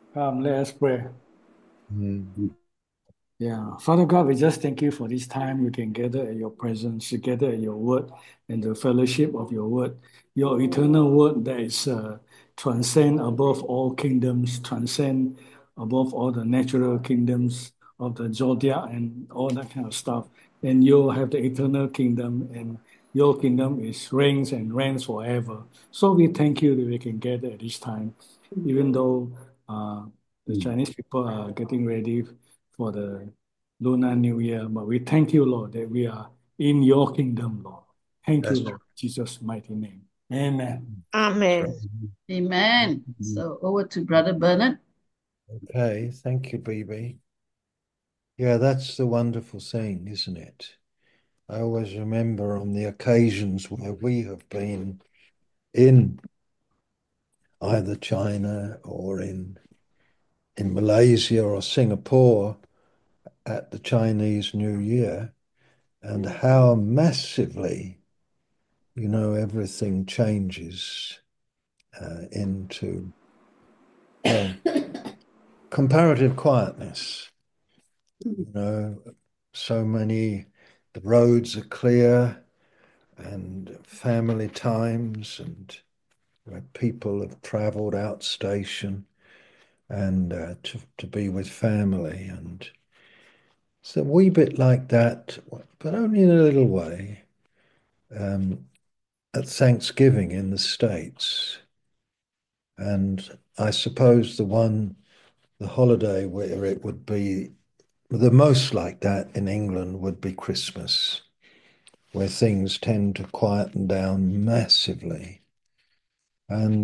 Come, let us pray. Mm. Yeah, Father God, we just thank you for this time we can gather at your presence, together at your word and the fellowship of your word, your eternal word that is transcend above all kingdoms, transcend above all the natural kingdoms of the zodiac and all that kind of stuff. And you have the eternal kingdom, and your kingdom is reigns and reigns forever. So we thank you that we can gather at this time, even though uh, the Chinese people are getting ready for the Lunar New Year. But we thank you, Lord, that we are in your kingdom, Lord. Thank you, That's Lord. In Jesus' mighty name. Amen. right. Amen. Amen. So over to Brother Bernard. Okay, thank you, BB. Yeah, that's the wonderful thing, isn't it? I always remember on the occasions where we have been in either China or in Malaysia or Singapore at the Chinese New Year, and how massively, everything changes into well, comparative quietness. You know, so many, the roads are clear and family times and where people have traveled out station and to be with family. And it's a wee bit like that, but only in a little way, um, at Thanksgiving in the States. And I suppose the holiday where it would be the most like that in England would be Christmas, where things tend to quieten down massively. And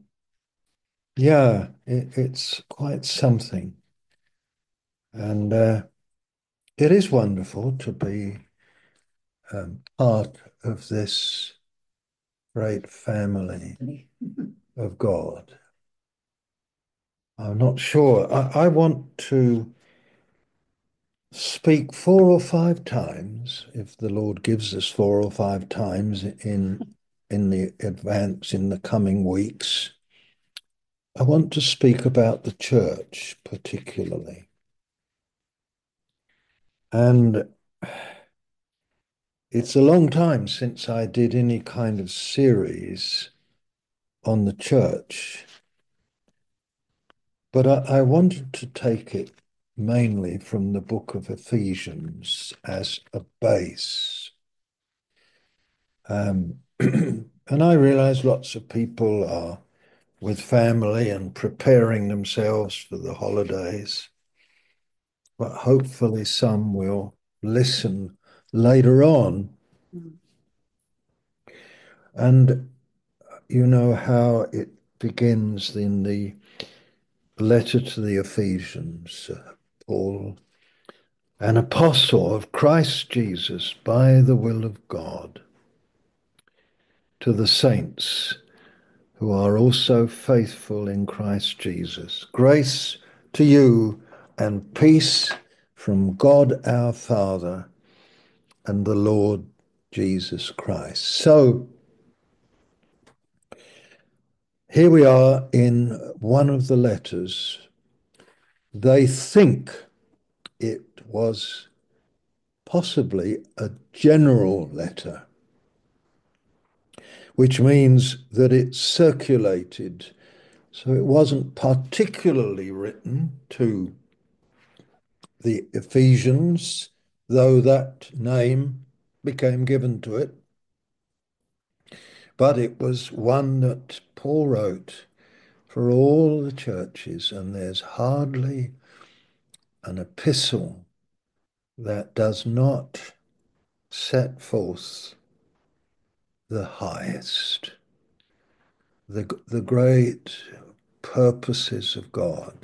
yeah, it's quite something. And it is wonderful to be part of this great family of God. I'm not sure. I want to speak 4 or 5 times, if the Lord gives us 4 or 5 times in the advance in the coming weeks. I want to speak about the church particularly. And it's a long time since I did any kind of series on the church, but I wanted to take it mainly from the book of Ephesians as a base. And I realize lots of people are with family and preparing themselves for the holidays, but hopefully some will listen later on. And you know how it begins in the letter to the Ephesians, Paul, an apostle of Christ Jesus by the will of God, to the saints who are also faithful in Christ Jesus. Grace to you and peace from God our Father and the Lord Jesus Christ. So here we are in one of the letters. They think it was possibly a general letter, which means that it circulated. So it wasn't particularly written to the Ephesians, though that name became given to it, but it was one that Paul wrote for all the churches, and there's hardly an epistle that does not set forth the highest, the great purposes of God.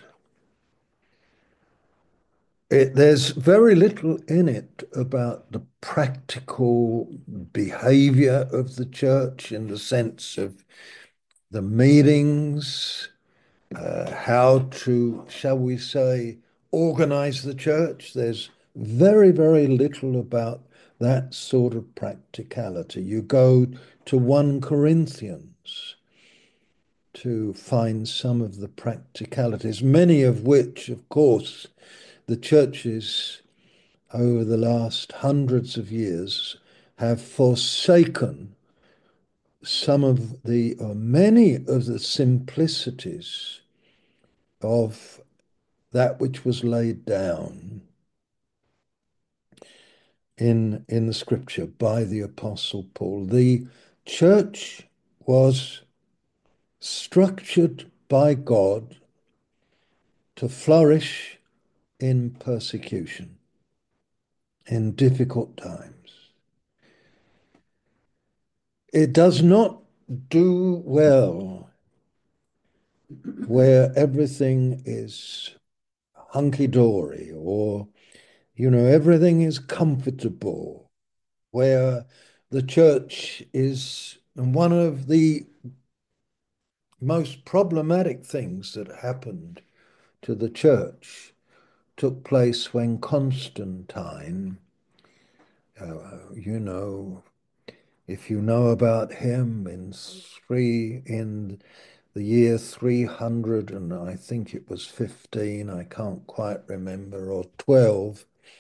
There's very little in it about the practical behavior of the church in the sense of the meetings, how to, shall we say, organize the church. There's very, very little about that sort of practicality. You go to 1 Corinthians to find some of the practicalities, many of which, of course, the churches over the last hundreds of years have forsaken some of the, or many of the simplicities of that which was laid down in the scripture by the Apostle Paul. The church was structured by God to flourish in persecution, in difficult times. It does not do well where everything is hunky-dory, or, everything is comfortable, where the church is. And one of the most problematic things that happened to the church took place when Constantine, you know, if you know about him, in the year 300, and I think it was 15, I can't quite remember, or 12,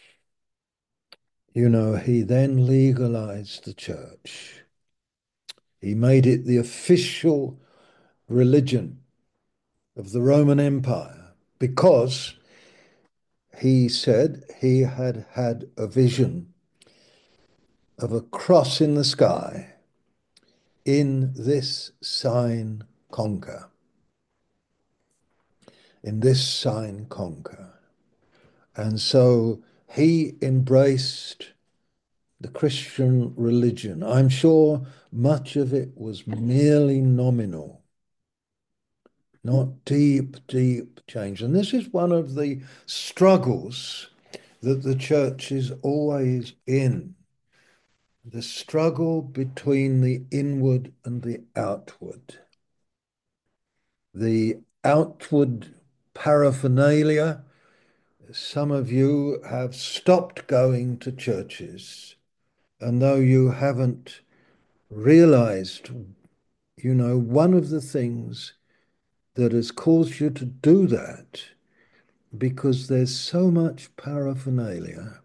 he then legalized the church. He made it the official religion of the Roman Empire because he said he had had a vision of a cross in the sky. In this sign conquer. In this sign conquer. And so he embraced the Christian religion. I'm sure much of it was merely nominal, not deep, deep change. And this is one of the struggles that the church is always in. The struggle between the inward and the outward. The outward paraphernalia. Some of you have stopped going to churches, and though you haven't realized, one of the things that has caused you to do that, because there's so much paraphernalia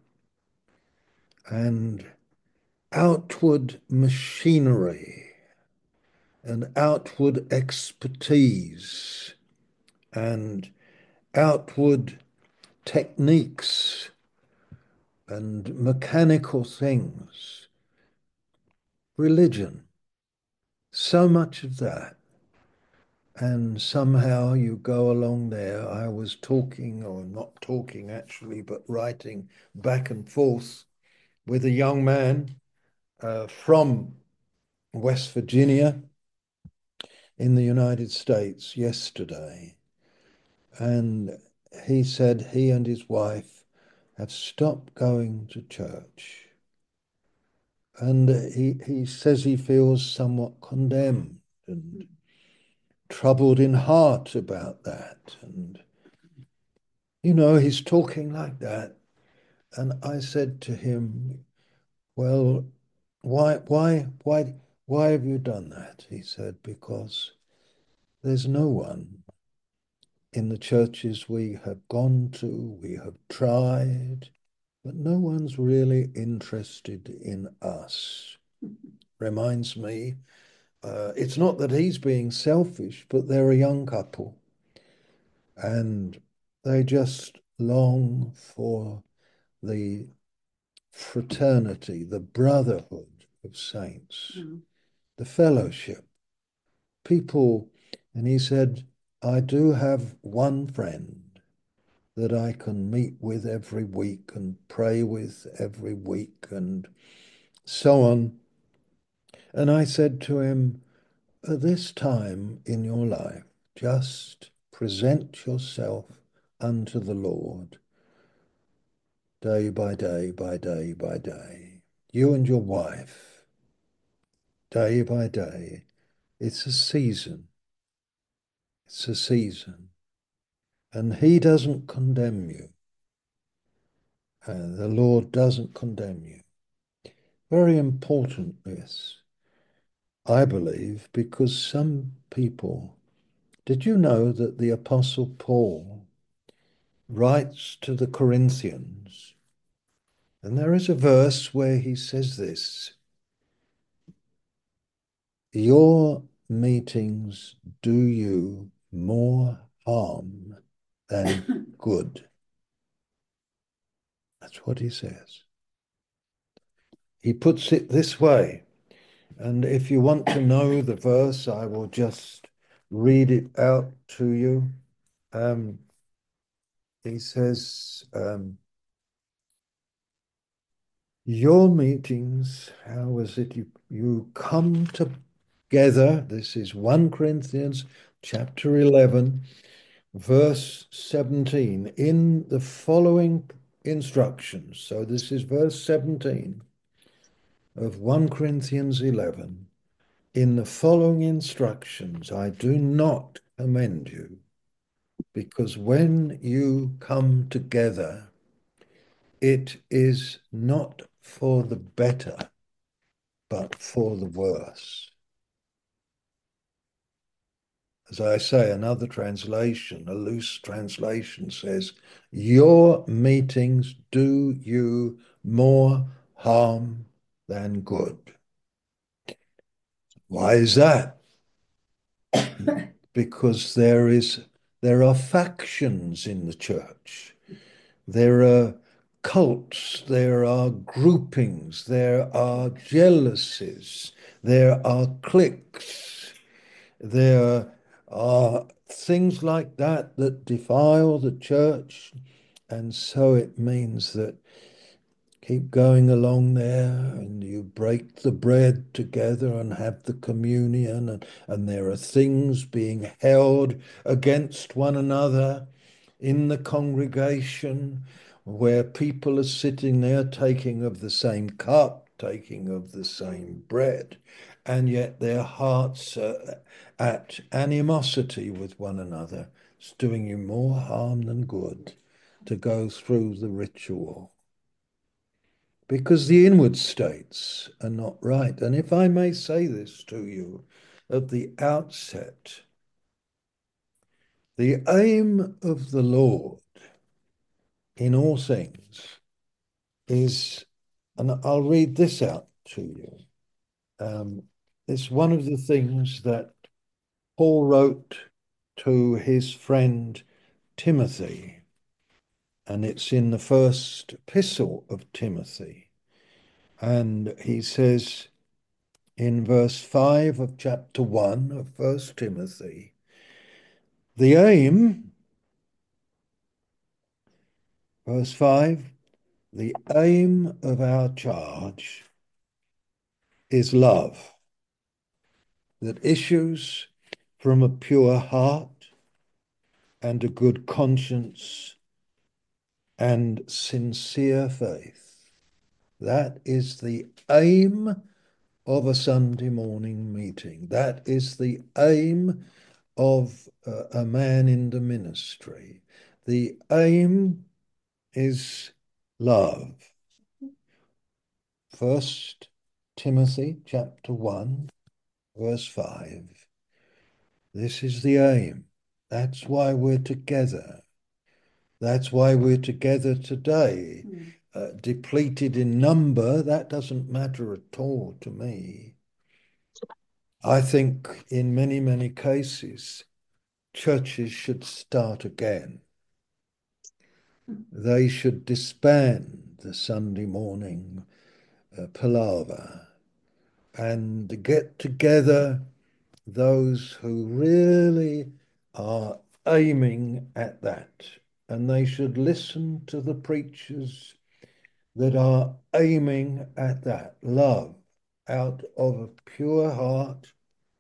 and outward machinery and outward expertise and outward techniques and mechanical things, religion, so much of that. And somehow you go along there. I was talking, or not talking actually, but writing back and forth with a young man from West Virginia in the United States yesterday. And he said he and his wife have stopped going to church. And he says he feels somewhat condemned and troubled in heart about that. And, he's talking like that. And I said to him, well, why have you done that? He said, because there's no one in the churches we have gone to, we have tried, but no one's really interested in us. Reminds me, it's not that he's being selfish, but they're a young couple and they just long for the fraternity, the brotherhood of saints, the fellowship. People, and he said, I do have one friend that I can meet with every week and pray with every week and so on. And I said to him, at this time in your life, just present yourself unto the Lord day by day by day by day. You and your wife, day by day. It's a season. It's a season. And he doesn't condemn you. The Lord doesn't condemn you. Very important, this, I believe, because some people Did you know that the Apostle Paul writes to the Corinthians, and there is a verse where he says this: your meetings do you more harm than good. That's what he says. He puts it this way, and if you want to know the verse, I will just read it out to you. He says, your meetings, how was it you come together? This is 1 Corinthians chapter 11, verse 17, in the following instructions. So this is verse 17 of 1 Corinthians 11. In the following instructions, I do not commend you, because when you come together, it is not for the better, but for the worse. As I say, another translation, a loose translation, says, your meetings do you more harm than good. Why is that? Because there are factions in the church. There are cults, there are groupings, there are jealousies, there are cliques, there are things like that that defile the church. And so it means that keep going along there and you break the bread together and have the communion, and there are things being held against one another in the congregation where people are sitting there taking of the same cup, taking of the same bread, and yet their hearts are at animosity with one another. It's doing you more harm than good to go through the ritual, because the inward states are not right. And if I may say this to you at the outset, the aim of the Lord in all things is, and I'll read this out to you. It's one of the things that Paul wrote to his friend Timothy, and it's in the first epistle of Timothy. And he says in verse 5 of chapter 1 of 1 Timothy, the aim, verse 5, the aim of our charge is love that issues from a pure heart and a good conscience and sincere faith. That is the aim of a Sunday morning meeting. That is the aim of a man in the ministry. The aim is love. 1 Timothy chapter 1, verse 5. This is the aim. That's why we're together. That's why we're together today. Depleted in number, that doesn't matter at all to me. I think in many, many cases, churches should start again. They should disband the Sunday morning palaver and get together those who really are aiming at that. And they should listen to the preachers that are aiming at that love out of a pure heart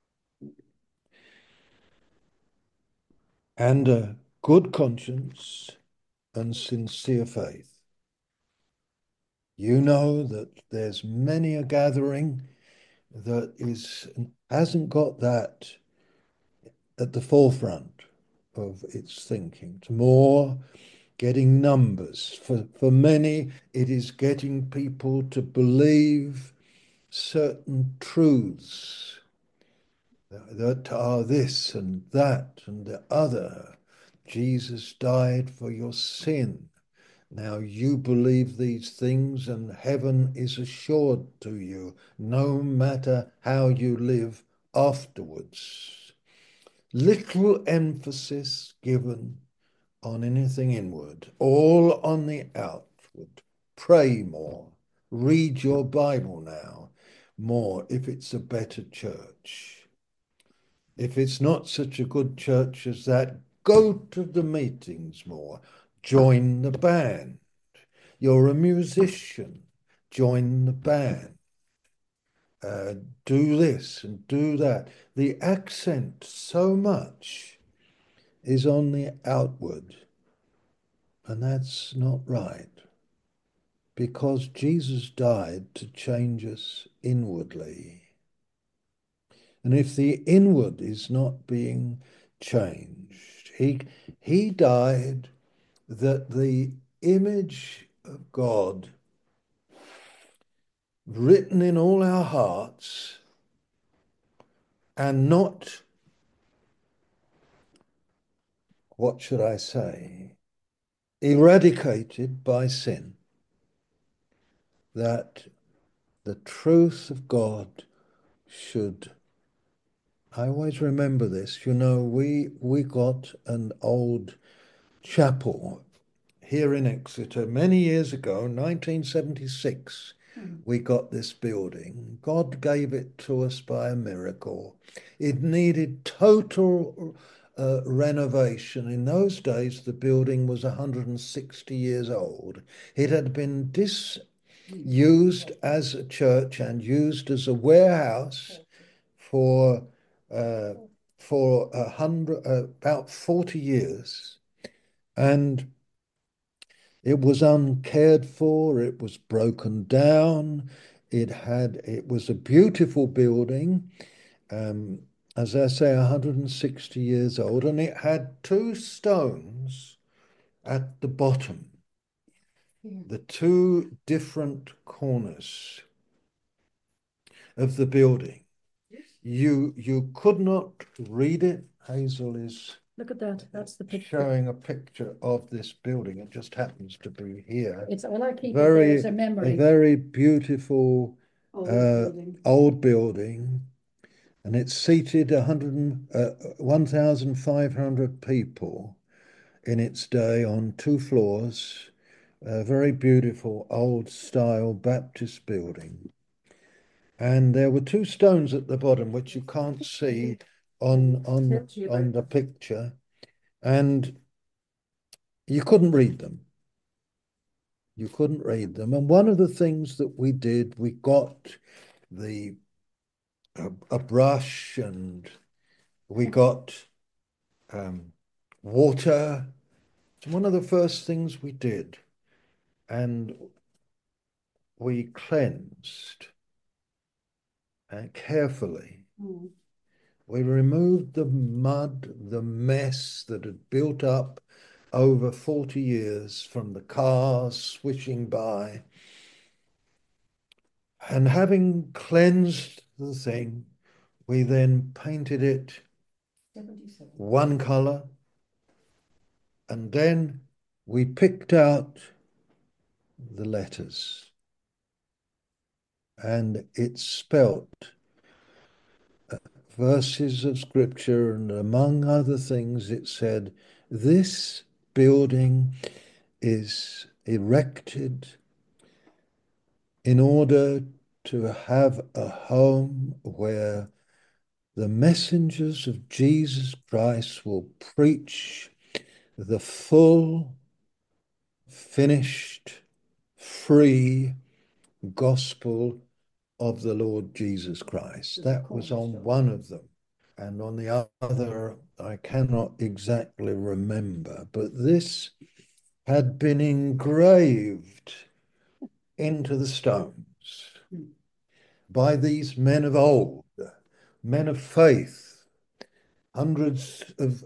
and a good conscience and sincere faith. You know that there's many a gathering that hasn't got that at the forefront of its thinking. It's more getting numbers. For many, it is getting people to believe certain truths that are this and that and the other. Jesus died for your sin. Now you believe these things, and heaven is assured to you, no matter how you live afterwards. Little emphasis given on anything inward, all on the outward. Pray more. Read your Bible now more if it's a better church. If it's not such a good church as that, go to the meetings more. Join the band. You're a musician. Join the band. Do this and do that. The accent so much is on the outward, and that's not right, because Jesus died to change us inwardly. And if the inward is not being changed, he died that the image of God written in all our hearts and not, what should I say, eradicated by sin, that the truth of God should. I always remember this. You know, we got an old chapel here in Exeter many years ago, 1976. We got this building. God gave it to us by a miracle. It needed total renovation. In those days, the building was 160 years old. It had been disused as a church and used as a warehouse for uh, about 40 years, and it was uncared for. It was broken down. It was a beautiful building, as I say, 160 years old, and it had two stones at the bottom, the two different corners of the building. You could not read it. Hazel is Look at that. That's the picture. showing a picture of this building. It just happens to be here. It's all I keep it there as a memory. A very beautiful old building, and it seated 1,500 people in its day on two floors. A very beautiful old style Baptist building. And there were two stones at the bottom, which you can't see on the picture, and you couldn't read them. You couldn't read them. And one of the things that we did, we got a brush, and we got water. It's one of the first things we did, and we cleansed carefully. We removed the mud, the mess that had built up over 40 years from the cars swishing by. And having cleansed the thing, we then painted it one color, and then we picked out the letters, and it spelt verses of scripture, and among other things it said, "This building is erected in order to have a home where the messengers of Jesus Christ will preach the full, finished, free gospel of the Lord Jesus Christ." That was on one of them. And on the other, I cannot exactly remember, but this had been engraved into the stones by these men of old, men of faith, hundreds of,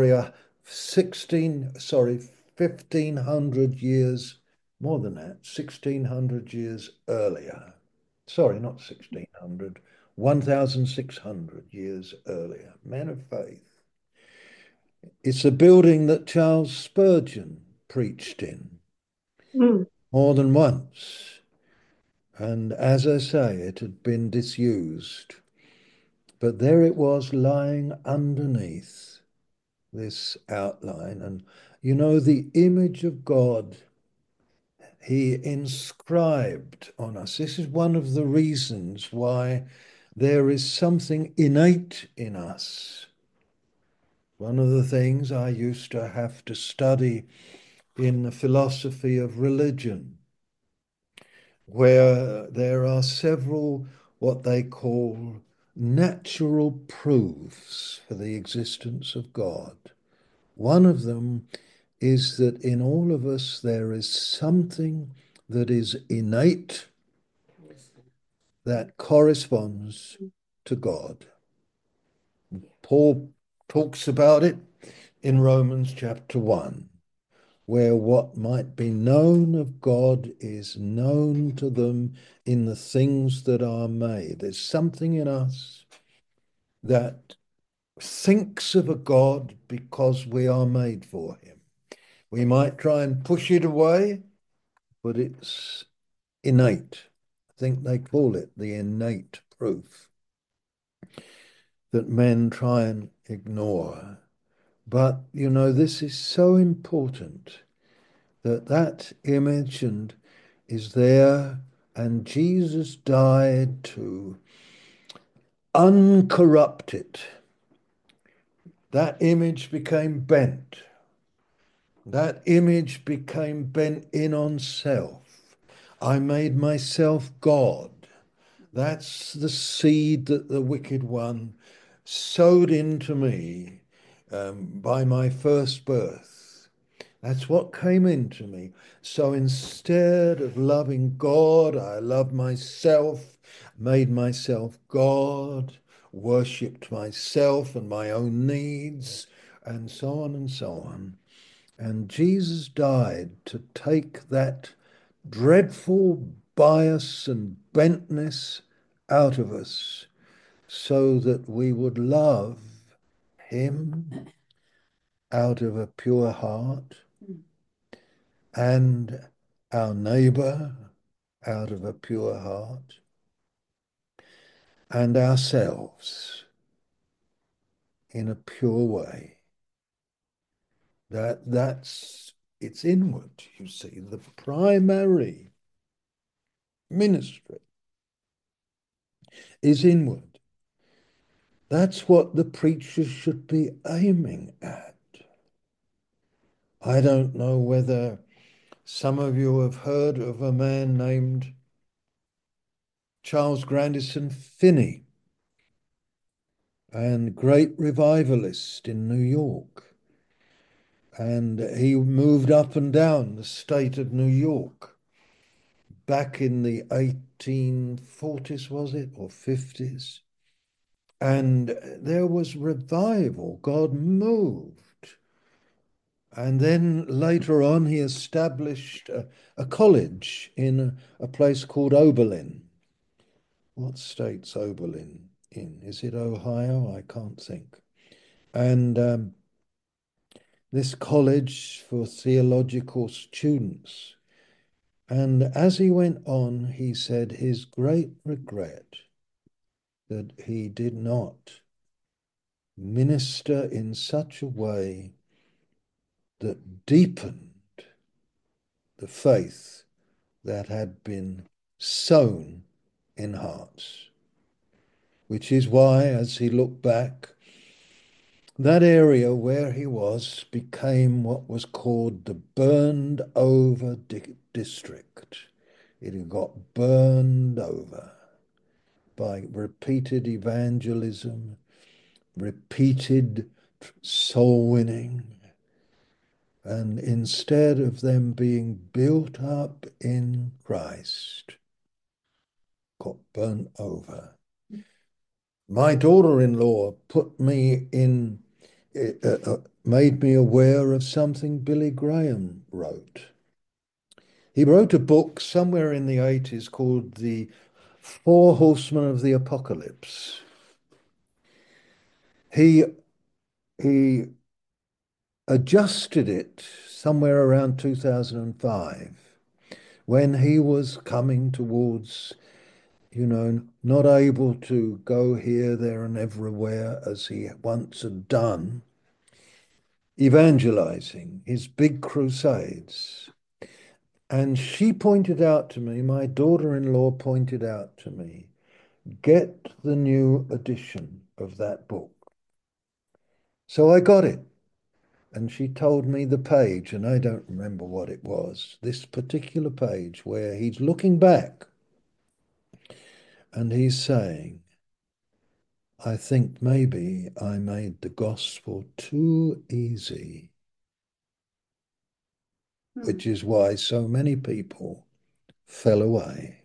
1,500 years, more than that, 1,600 years earlier. Sorry, not 1,600, 1,600 years earlier. Men of faith. It's a building that Charles Spurgeon preached in more than once. And as I say, it had been disused. But there it was lying underneath this outline. And you know, the image of God he inscribed on us. This is one of the reasons why there is something innate in us. One of the things I used to have to study in the philosophy of religion, where there are several what they call natural proofs for the existence of God. One of them is that in all of us there is something that is innate that corresponds to God. Paul talks about it in Romans chapter 1, where what might be known of God is known to them in the things that are made. There's something in us that thinks of a God because we are made for him. We might try and push it away, but it's innate. I think they call it the innate proof that men try and ignore. But, you know, this is so important that that image is there, and Jesus died to uncorrupt it. That image became bent. That image became bent in on self. I made myself God. That's the seed that the wicked one sowed into me by my first birth. That's what came into me. So instead of loving God, I loved myself, made myself God, worshipped myself and my own needs, and so on and so on. And Jesus died to take that dreadful bias and bentness out of us so that we would love him out of a pure heart and our neighbor out of a pure heart and ourselves in a pure way. It's inward, you see, the primary ministry is inward. That's what the preachers should be aiming at. I don't know whether some of you have heard of a man named Charles Grandison Finney, and great revivalist in New York. And he moved up and down the state of New York back in the 1840s, was it, or 50s? And there was revival. God moved. And then later on, he established a college in a place called Oberlin. What state's Oberlin in? Is it Ohio? I can't think. And this college for theological students. And as he went on, he said his great regret that he did not minister in such a way that deepened the faith that had been sown in hearts. Which is why, as he looked back, that area where he was became what was called the burned over district. It had got burned over by repeated evangelism, repeated soul winning, and instead of them being built up in Christ, got burnt over. My daughter-in-law put me in, made me aware of something Billy Graham wrote. He wrote a book somewhere in the 80s called The Four Horsemen of the Apocalypse. He adjusted it somewhere around 2005 when he was coming towards, not able to go here, there, and everywhere as he once had done, evangelizing his big crusades. And she pointed out to me, my daughter-in-law pointed out to me, get the new edition of that book. So I got it. And she told me the page, and I don't remember what it was, this particular page where he's looking back and he's saying, I think maybe I made the gospel too easy, which is why so many people fell away.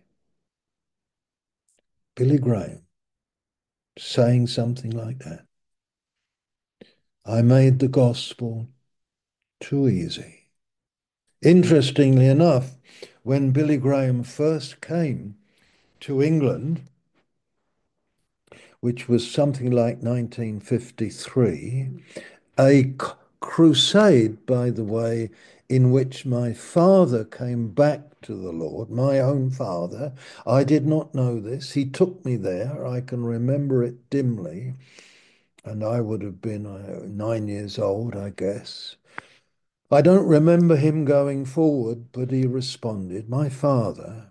Billy Graham saying something like that. I made the gospel too easy. Interestingly enough, when Billy Graham first came to England, which was something like 1953, a crusade, by the way, in which my father came back to the Lord, my own father. I did not know this. He took me there. I can remember it dimly. And I would have been 9 years old, I guess. I don't remember him going forward, but he responded, my father.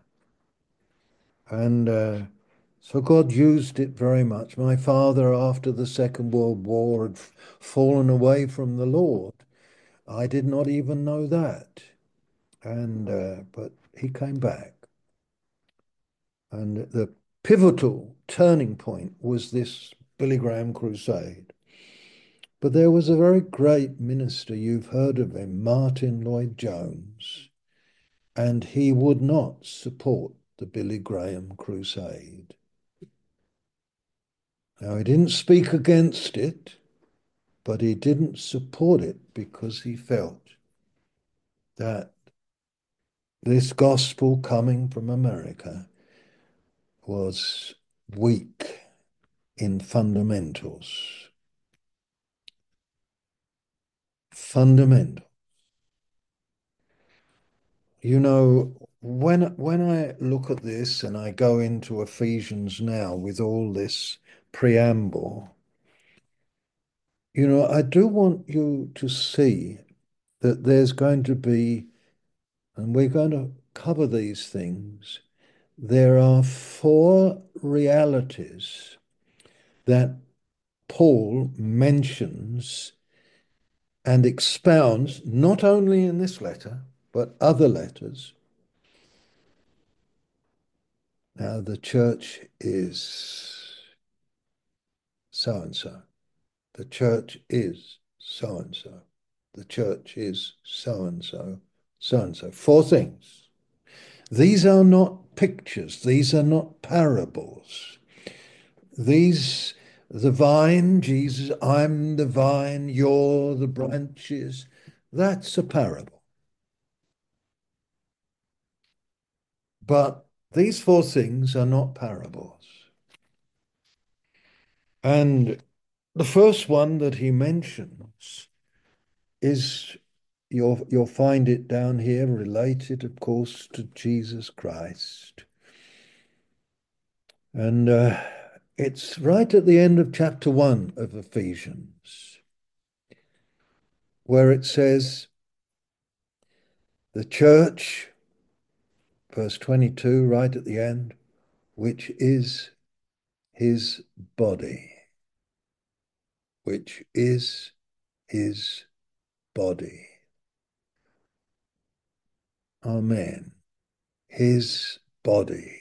And so God used it very much. My father, after the Second World War, had fallen away from the Lord. I did not even know that. But he came back. And the pivotal turning point was this Billy Graham crusade. But there was a very great minister, you've heard of him, Martin Lloyd-Jones, and he would not support the Billy Graham crusade. Now, he didn't speak against it, but he didn't support it because he felt that this gospel coming from America was weak in fundamentals. Fundamental. When I look at this and I go into Ephesians now with all this preamble, I do want you to see that there's going to be, and we're going to cover these things, there are four realities that Paul mentions and expounds, not only in this letter, but other letters. Now, the church is so-and-so. The church is so-and-so. The church is so-and-so, so-and-so. Four things. These are not pictures. These are not parables. The vine, Jesus, I'm the vine, you're the branches. That's a parable. But these four things are not parables. And the first one that he mentions is, you'll find it down here, related, of course, to Jesus Christ. And it's right at the end of chapter 1 of Ephesians, where it says, the church, verse 22, right at the end, which is his body, which is his body. Amen. His body.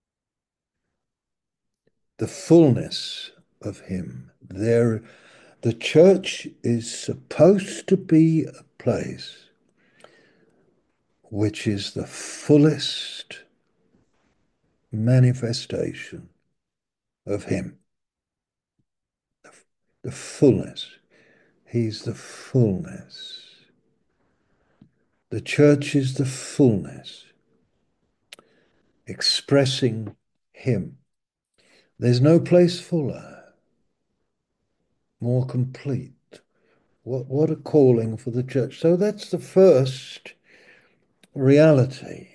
The fullness of him. The church is supposed to be a place which is the fullest manifestation of him. The fullness. He's the fullness. The church is the fullness, expressing him. There's no place fuller, more complete. What a calling for the church. So that's the first reality.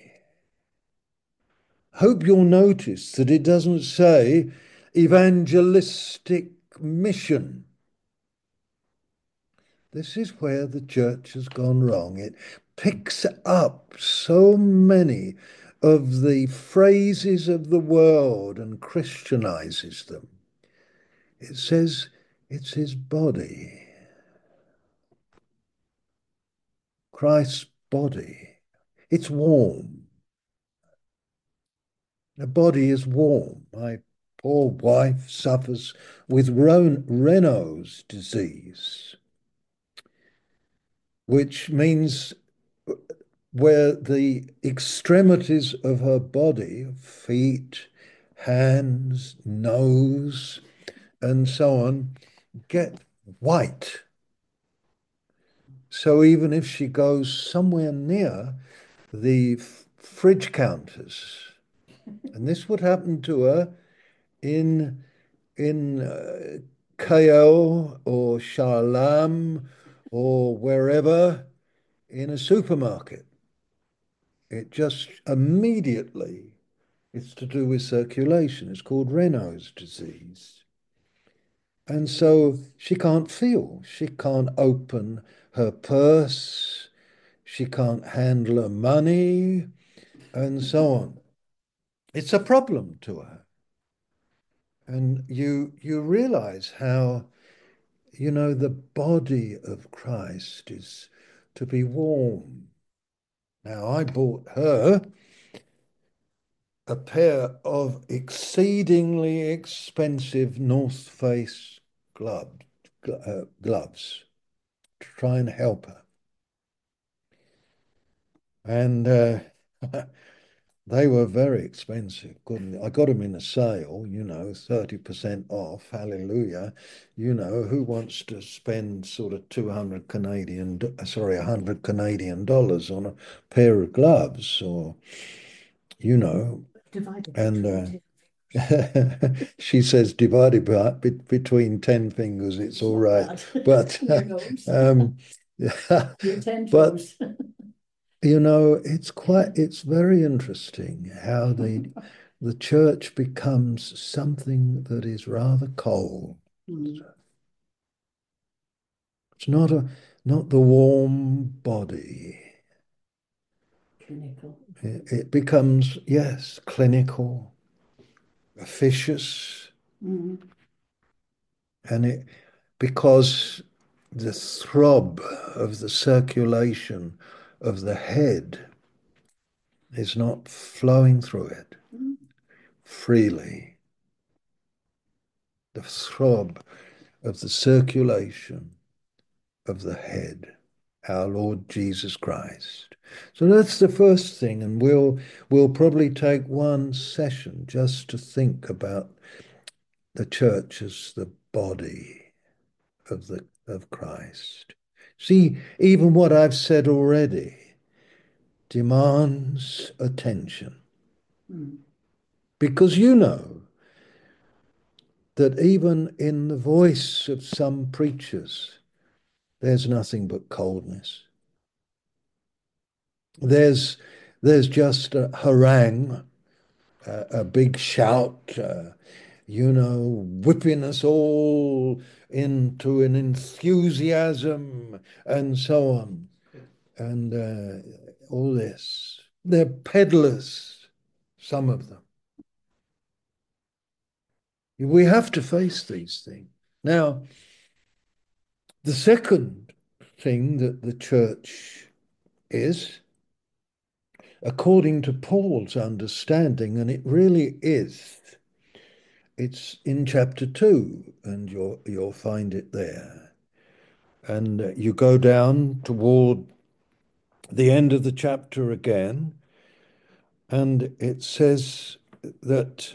Hope you'll notice that it doesn't say evangelistic mission. This is where the church has gone wrong. It picks up so many of the phrases of the world and Christianizes them. It says it's his body, Christ's body. It's warm. The body is warm. My poor wife suffers with Raynaud's disease, which means where the extremities of her body, feet, hands, nose, and so on, get white. So even if she goes somewhere near the fridge counters, and this would happen to her in KL or Sharlam or wherever in a supermarket. It just immediately, it's to do with circulation. It's called Raynaud's disease. And so she can't feel. She can't open her purse. She can't handle her money and so on. It's a problem to her. And you realize how, the body of Christ is to be warm. Now, I bought her a pair of exceedingly expensive North Face gloves to try and help her. And they were very expensive. I got them in a sale, 30% off. Hallelujah. Who wants to spend sort of 100 Canadian dollars on a pair of gloves or, and she says divided between 10 fingers, it's all right. But but it's very interesting how the church becomes something that is rather cold. It's not the warm body. Clinical. It becomes, yes, clinical, officious, and because the throb of the circulation of the head is not flowing through it freely. The throb of the circulation of the head, our Lord Jesus Christ. So that's the first thing, and we'll probably take one session just to think about the church as the body of Christ. See, even what I've said already demands attention. Because that even in the voice of some preachers, there's nothing but coldness. There's just a harangue, a big shout, whipping us all into an enthusiasm and so on. And all this. They're peddlers, some of them. We have to face these things. Now, the second thing that the church is, according to Paul's understanding, and it really is, it's in chapter 2, and you'll find it there. And you go down toward the end of the chapter again, and it says that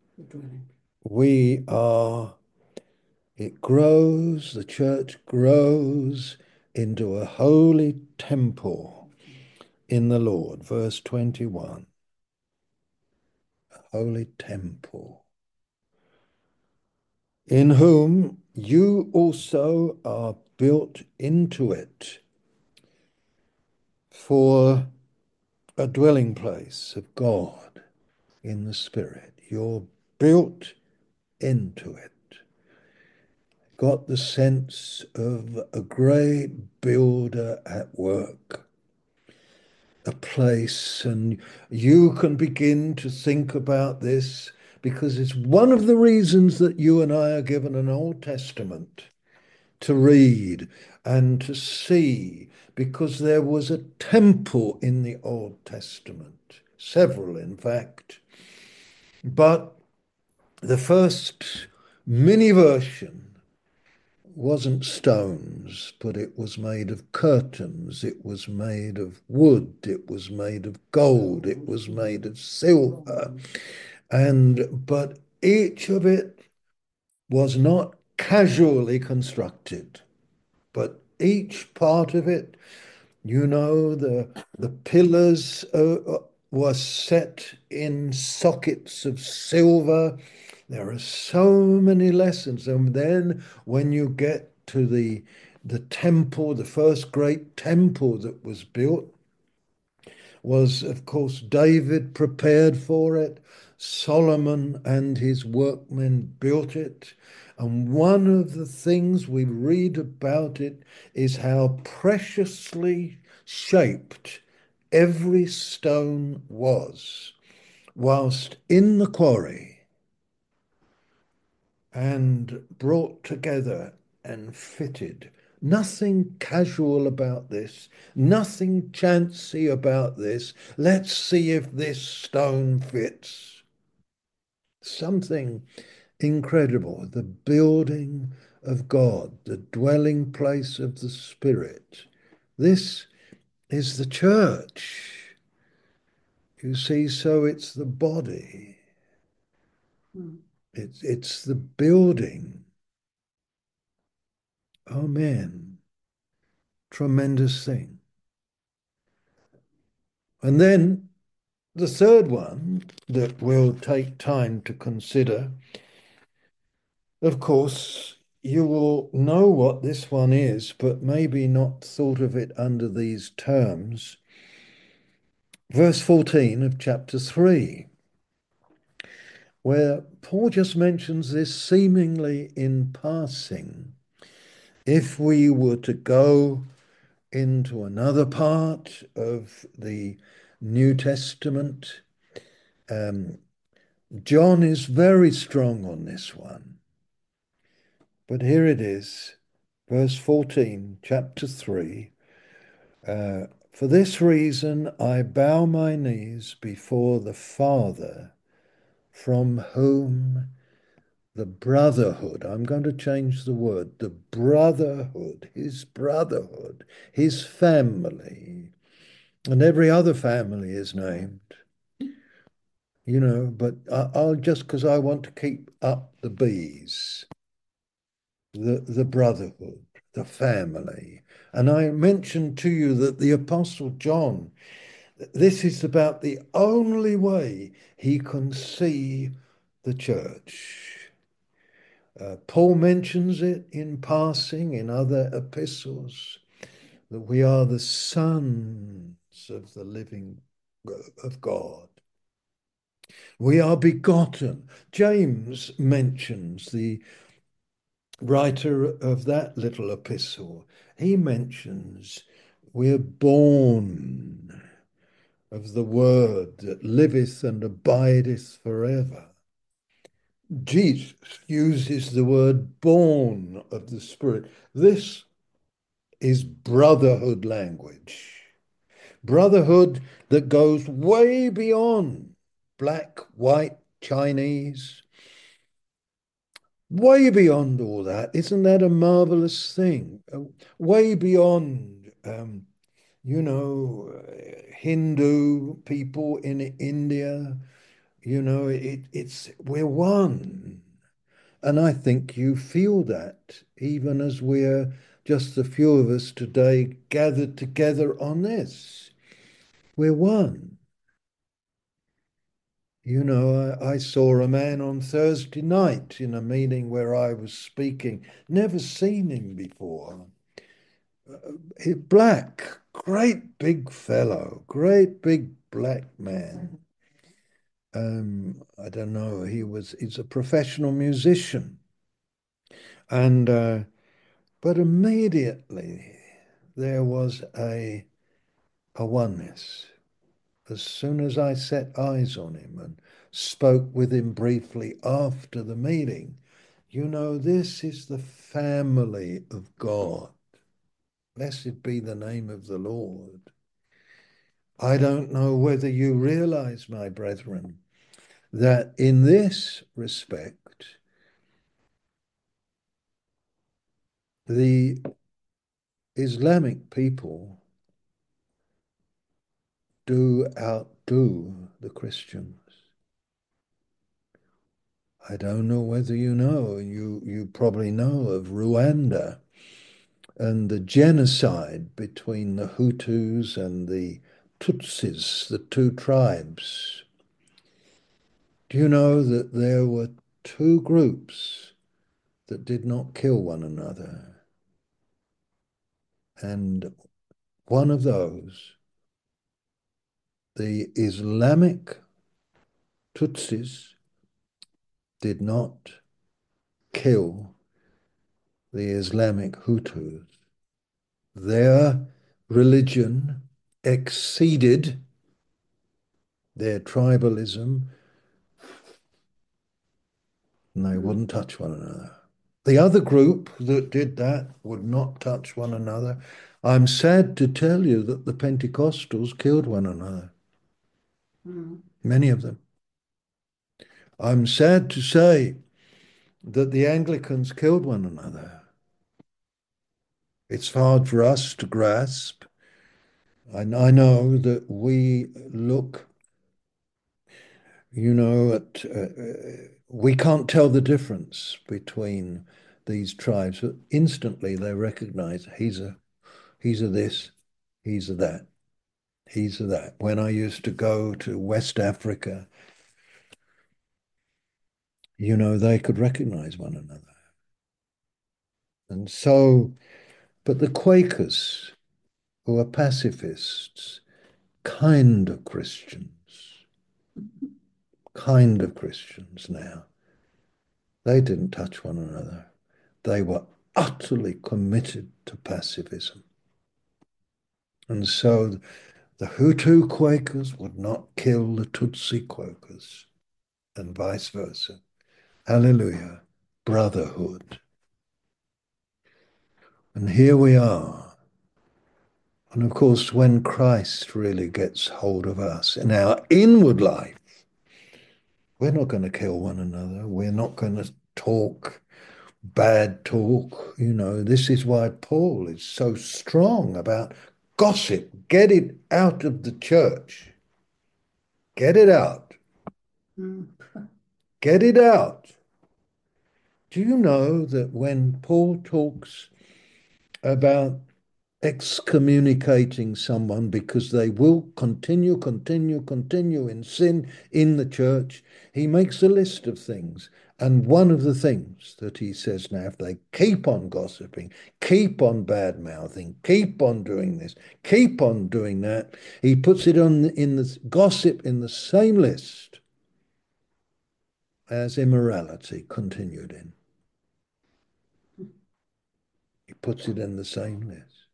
the church grows into a holy temple in the Lord. Verse 21. A holy temple, in whom you also are built into it for a dwelling place of God in the Spirit. You're built into it. Got the sense of a great builder at work, a place, and you can begin to think about this because it's one of the reasons that you and I are given an Old Testament to read and to see, because there was a temple in the Old Testament, several in fact, but the first mini version wasn't stones, but it was made of curtains, it was made of wood, it was made of gold, it was made of silver, but each of it was not casually constructed, but each part of it, the pillars were set in sockets of silver. There are so many lessons. And then when you get to the temple, the first great temple that was built was, of course, David prepared for it. Solomon and his workmen built it. And one of the things we read about it is how preciously shaped every stone was, whilst in the quarry and brought together and fitted. Nothing casual about this, nothing chancy about this. Let's see if this stone fits. Something incredible. The building of God, the dwelling place of the Spirit. This is the church. You see, so it's the body. It's the building. Amen. Tremendous thing. And then the third one that we'll take time to consider, of course, you will know what this one is, but maybe not thought of it under these terms. Verse 14 of chapter 3, where Paul just mentions this seemingly in passing. If we were to go into another part of the New Testament, John is very strong on this one. But here it is, verse 14, chapter 3. For this reason I bow my knees before the Father, from whom the brotherhood, I'm going to change the word, the brotherhood, his family, and every other family is named, but I'll just, because I want to keep up the bees, the brotherhood, the family. And I mentioned to you that the Apostle John, this is about the only way he can see the church. Paul mentions it in passing in other epistles, that we are the sons of the living of God. We are begotten. James mentions, the writer of that little epistle, he mentions we're born of the word that liveth and abideth forever. Jesus uses the word born of the Spirit. This is brotherhood language. Brotherhood that goes way beyond black, white, Chinese, way beyond all that. Isn't that a marvelous thing? Way beyond, Hindu people in India. We're one. And I think you feel that even as we're just a few of us today gathered together on this. We're one. You know, I saw a man on Thursday night in a meeting where I was speaking, never seen him before. Black, great big fellow, great big black man. I don't know, he's a professional musician. And but immediately there was a oneness. As soon as I set eyes on him and spoke with him briefly after the meeting, you know, this is the family of God. Blessed be the name of the Lord. I don't know whether you realize, my brethren, that in this respect, the Islamic people do outdo the Christians. I don't know whether you know, you probably know of Rwanda and the genocide between the Hutus and the Tutsis, the two tribes. Do you know that there were two groups that did not kill one another? And one of those, the Islamic Tutsis, did not kill the Islamic Hutus. Their religion exceeded their tribalism, and they wouldn't touch one another. The other group that did that would not touch one another. I'm sad to tell you that the Pentecostals killed one another, many of them. I'm sad to say that the Anglicans killed one another. It's hard for us to grasp. I know that we look, you know, we can't tell the difference between these tribes, but instantly they recognize he's a this, he's a that, he's a that. When I used to go to West Africa, you know, they could recognize one another. And so, but the Quakers, who are pacifists, kind of Christians now, they didn't touch one another. They were utterly committed to pacifism. And so the Hutu Quakers would not kill the Tutsi Quakers, and vice versa. Hallelujah. Brotherhood. And here we are. And of course, when Christ really gets hold of us in our inward life, we're not going to kill one another. We're not going to talk bad talk. You know, this is why Paul is so strong about gossip. Get it out of the church. Get it out. Get it out. Do you know that when Paul talks about excommunicating someone because they will continue in sin in the church, he makes a list of things. And one of the things that he says now, if they keep on gossiping, keep on bad mouthing, keep on doing this, keep on doing that, he puts it on in the gossip in the same list as immorality continued in. He puts it in the same list.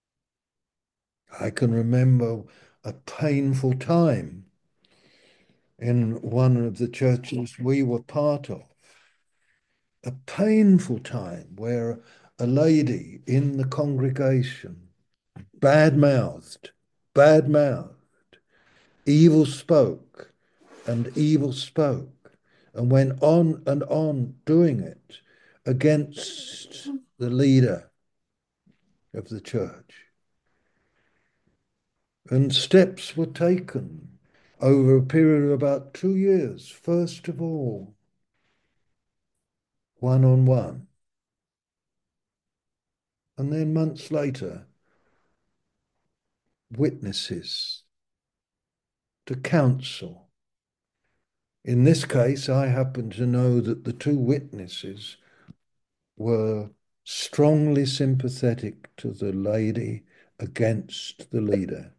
I can remember a painful time in one of the churches we were part of. A painful time where a lady in the congregation bad-mouthed, evil spoke, and went on doing it against the leader of the church. And steps were taken over a period of about 2 years. First of all, one-on-one. And then months later, witnesses to counsel. In this case, I happen to know that the two witnesses were strongly sympathetic to the lady against the leader.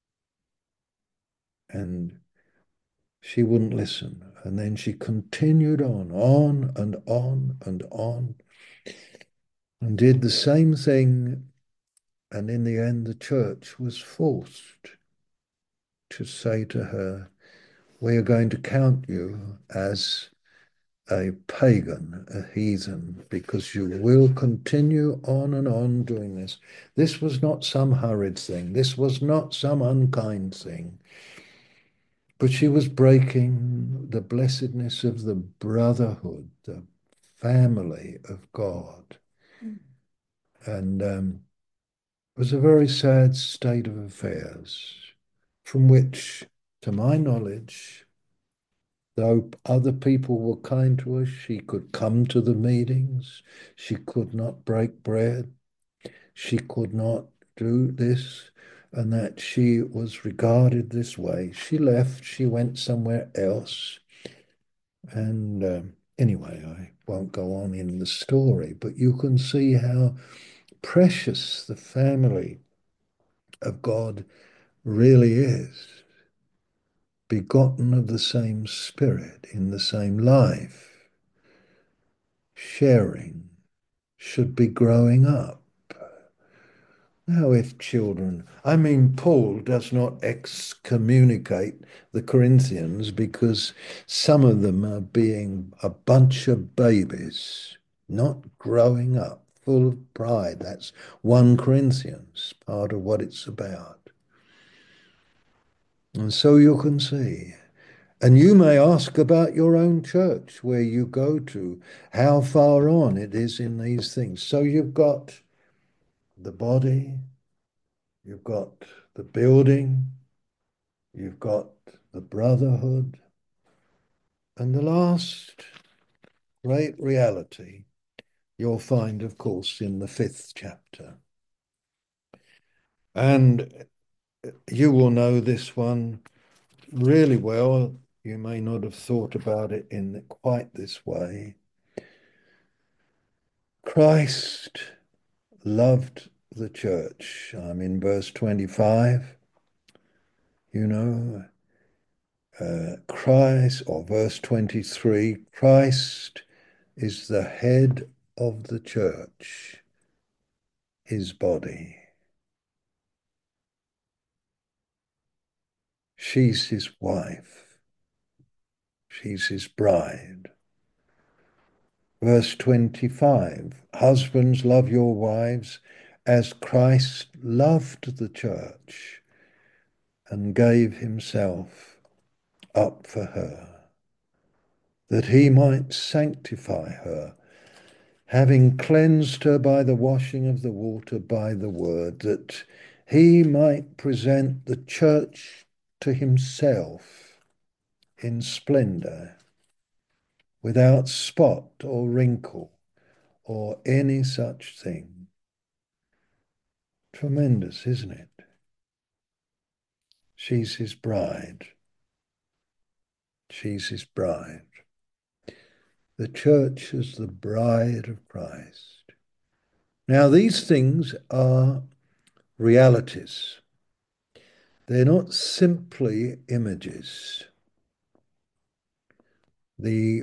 And she wouldn't listen. And then she continued on and on and on, and did the same thing. And in the end, the church was forced to say to her, we are going to count you as a pagan, a heathen, because you will continue on and on doing this. This was not some hurried thing. This was not some unkind thing. But she was breaking the blessedness of the brotherhood, the family of God. And it was a very sad state of affairs, from which, to my knowledge, though other people were kind to her, she could come to the meetings, she could not break bread, she could not do this, and that she was regarded this way. She left, she went somewhere else. And anyway, I won't go on in the story, but you can see how precious the family of God really is, begotten of the same spirit, in the same life, sharing, should be growing up. Now, if children, I mean, Paul does not excommunicate the Corinthians because some of them are being a bunch of babies, not growing up, full of pride. That's 1 Corinthians, part of what it's about. And so you can see. And you may ask about your own church, where you go to, how far on it is in these things. So you've got the body, you've got the building, you've got the brotherhood, and the last great reality you'll find, of course, in the 5th chapter. And you will know this one really well. You may not have thought about it in quite this way. Christ loved the church. I'm in verse 25. You know, Christ, or verse 23, Christ is the head of the church, his body. She's his wife. She's his bride. Verse 25, husbands, love your wives as Christ loved the church and gave himself up for her, that he might sanctify her, having cleansed her by the washing of the water by the word, that he might present the church to himself in splendor, without spot or wrinkle or any such thing. Tremendous, isn't it? She's his bride. She's his bride. The church is the bride of Christ. Now, these things are realities. They're not simply images. The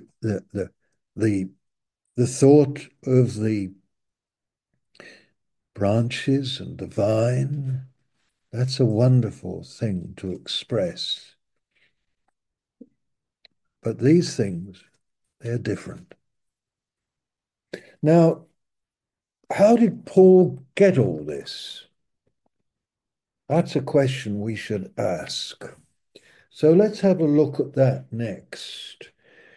thought of the branches and the vine, that's a wonderful thing to express. But these things, they're different. Now, how did Paul get all this? That's a question we should ask. So let's have a look at that next.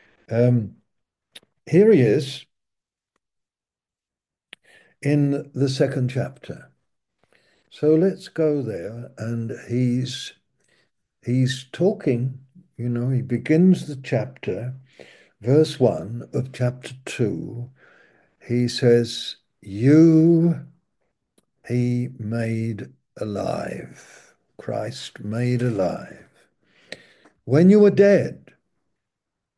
Here he is in the 2nd chapter. So let's go there, and he's talking, you know, he begins the chapter, verse 1 of chapter 2. He says, you he made alive. Christ made alive. When you were dead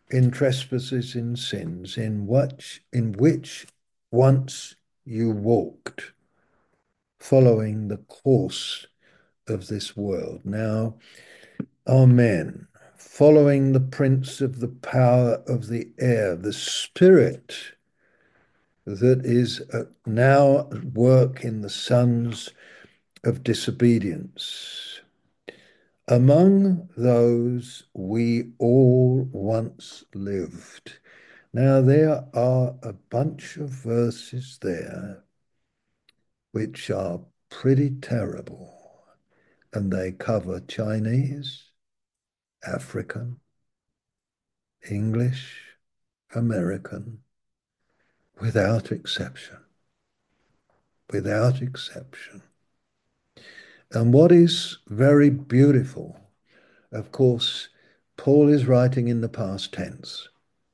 in trespasses and sins, in which once you walked, following the course of this world. Now, amen. Following the prince of the power of the air, the spirit that is now at work in the sons of disobedience. Among those we all once lived. Now, there are a bunch of verses there which are pretty terrible, and they cover Chinese, African, English, American, without exception. Without exception. And what is very beautiful, of course, Paul is writing in the past tense.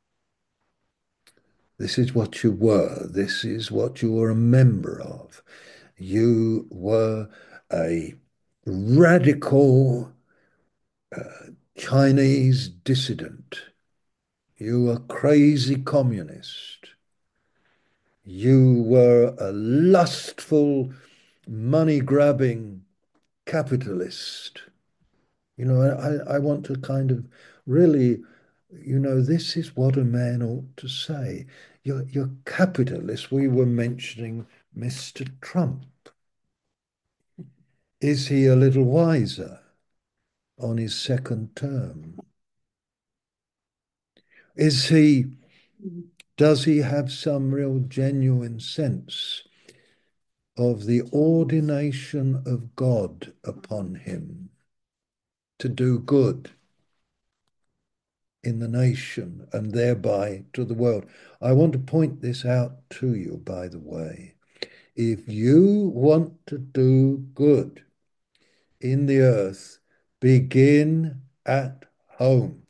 This is what you were. This is what you were a member of. You were a radical Chinese dissident. You were a crazy communist. You were a lustful, money-grabbing capitalist. You know, I want to kind of really, you know, this is what a man ought to say. You're capitalist. We were mentioning Mr. Trump. Is he a little wiser on his second term? Does he have some real genuine sense of the ordination of God upon him to do good in the nation and thereby to the world? I want to point this out to you, by the way. If you want to do good in the earth, begin at home.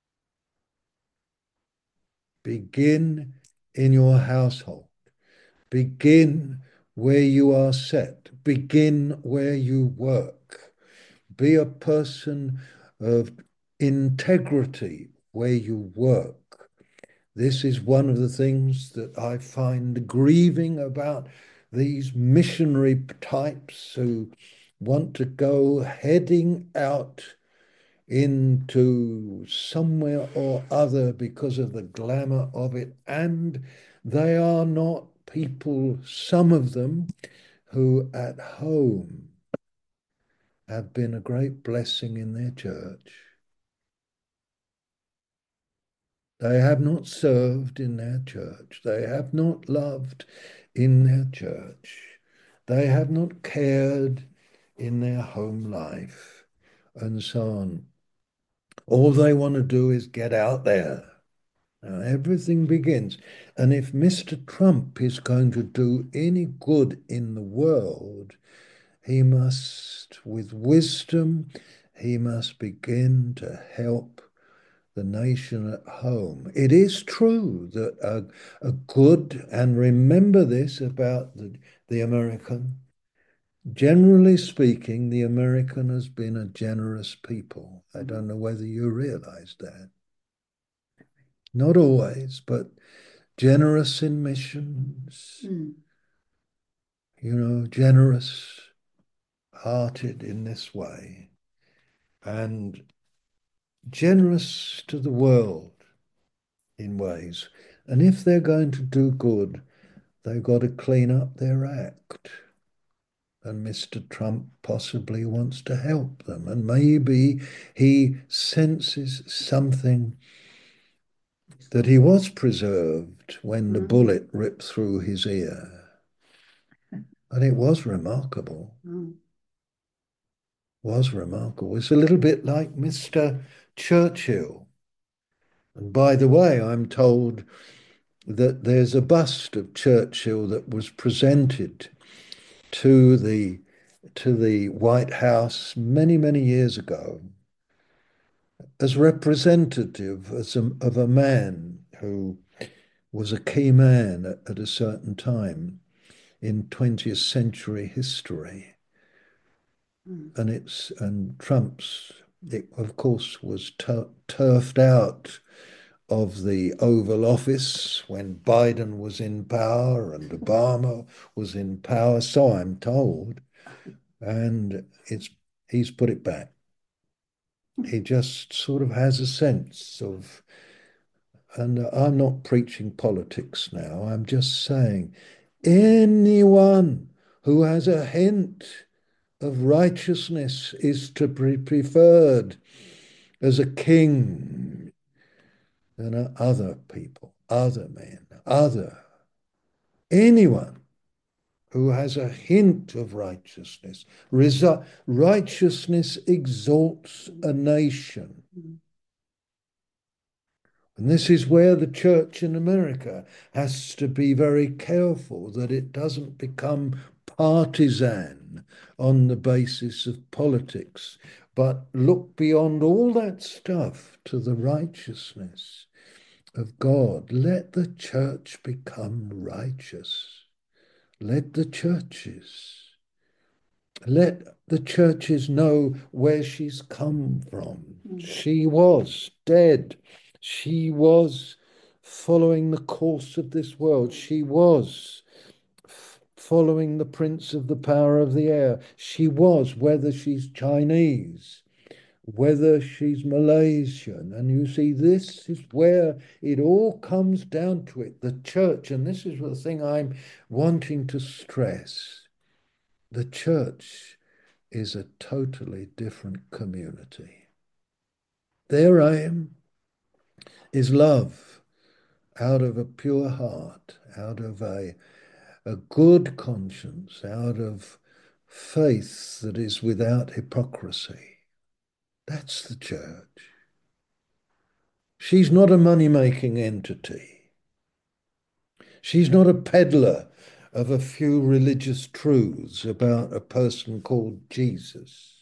Begin in your household. Begin where you are set. Begin where you work. Be a person of integrity where you work. This is one of the things that I find grieving about these missionary types who want to go heading out into somewhere or other because of the glamour of it. And they are not people, some of them, who at home have been a great blessing in their church. They have not served in their church. They have not loved in their church. They have not cared in their home life, and so on. All they want to do is get out there. Now, everything begins. And if Mr. Trump is going to do any good in the world, he must, with wisdom, he must begin to help the nation at home. It is true that a good, and remember this about the American, generally speaking, the American has been a generous people. I don't know whether you realize that. Not always, but generous in missions, you know, generous hearted in this way, and generous to the world in ways. And if they're going to do good, they've got to clean up their act. And Mr. Trump possibly wants to help them. And maybe he senses something that he was preserved when the bullet ripped through his ear. And it was remarkable. Was remarkable. It's a little bit like Mr. Churchill. And by the way, I'm told that there's a bust of Churchill that was presented to the White House many, many years ago as representative of a man who was a key man at a certain time in 20th century history. And Trump's, it of course was turfed out of the Oval Office when Biden was in power and Obama was in power, so I'm told, and he's put it back. He just sort of has a sense of, and I'm not preaching politics now, I'm just saying anyone who has a hint of righteousness is to be preferred as a king than other people, other men, anyone who has a hint of righteousness. Righteousness exalts a nation. And this is where the church in America has to be very careful that it doesn't become partisan on the basis of politics, but look beyond all that stuff to the righteousness of God. Let the church become righteous. Let the churches know where she's come from. She was dead. She was following the course of this world. She was following the prince of the power of the air. She was, whether she's Chinese, whether she's Malaysian. And you see, this is where it all comes down to it. The church, and this is the thing I'm wanting to stress, the church is a totally different community. Their aim is love out of a pure heart, out of a good conscience, out of faith that is without hypocrisy. That's the church. She's not a money-making entity. She's not a peddler of a few religious truths about a person called Jesus.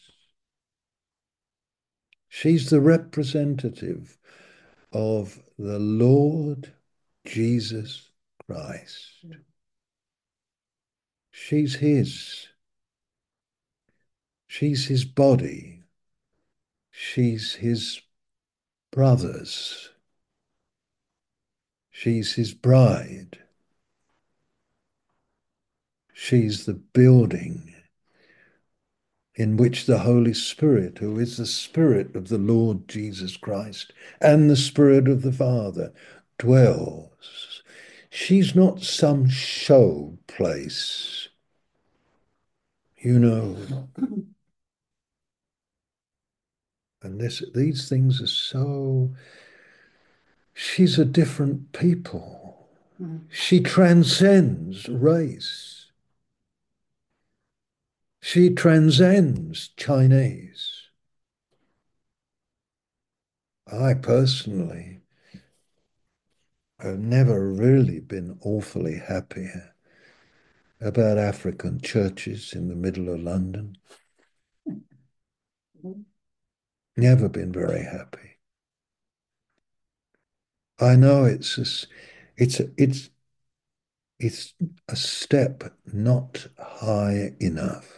She's the representative of the Lord Jesus Christ. She's his. She's his body. She's his brothers. She's his bride. She's the building in which the Holy Spirit, who is the Spirit of the Lord Jesus Christ and the Spirit of the Father, dwells. She's not some show place, you know. And these things are so... She's a different people. She transcends race. She transcends Chinese. I personally have never really been awfully happy about African churches in the middle of London. Never been very happy. I know it's a step not high enough.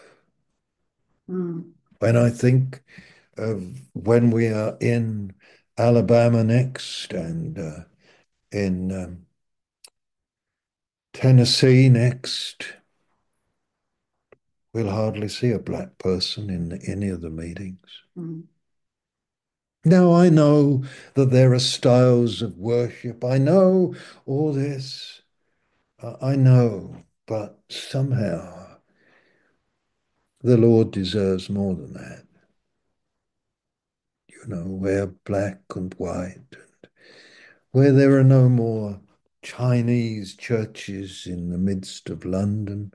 When I think of when we are in Alabama next and in Tennessee next, we'll hardly see a black person in any of the meetings. Now, I know that there are styles of worship. I know all this. I know, but somehow the Lord deserves more than that. You know, where black and white, and where there are no more Chinese churches in the midst of London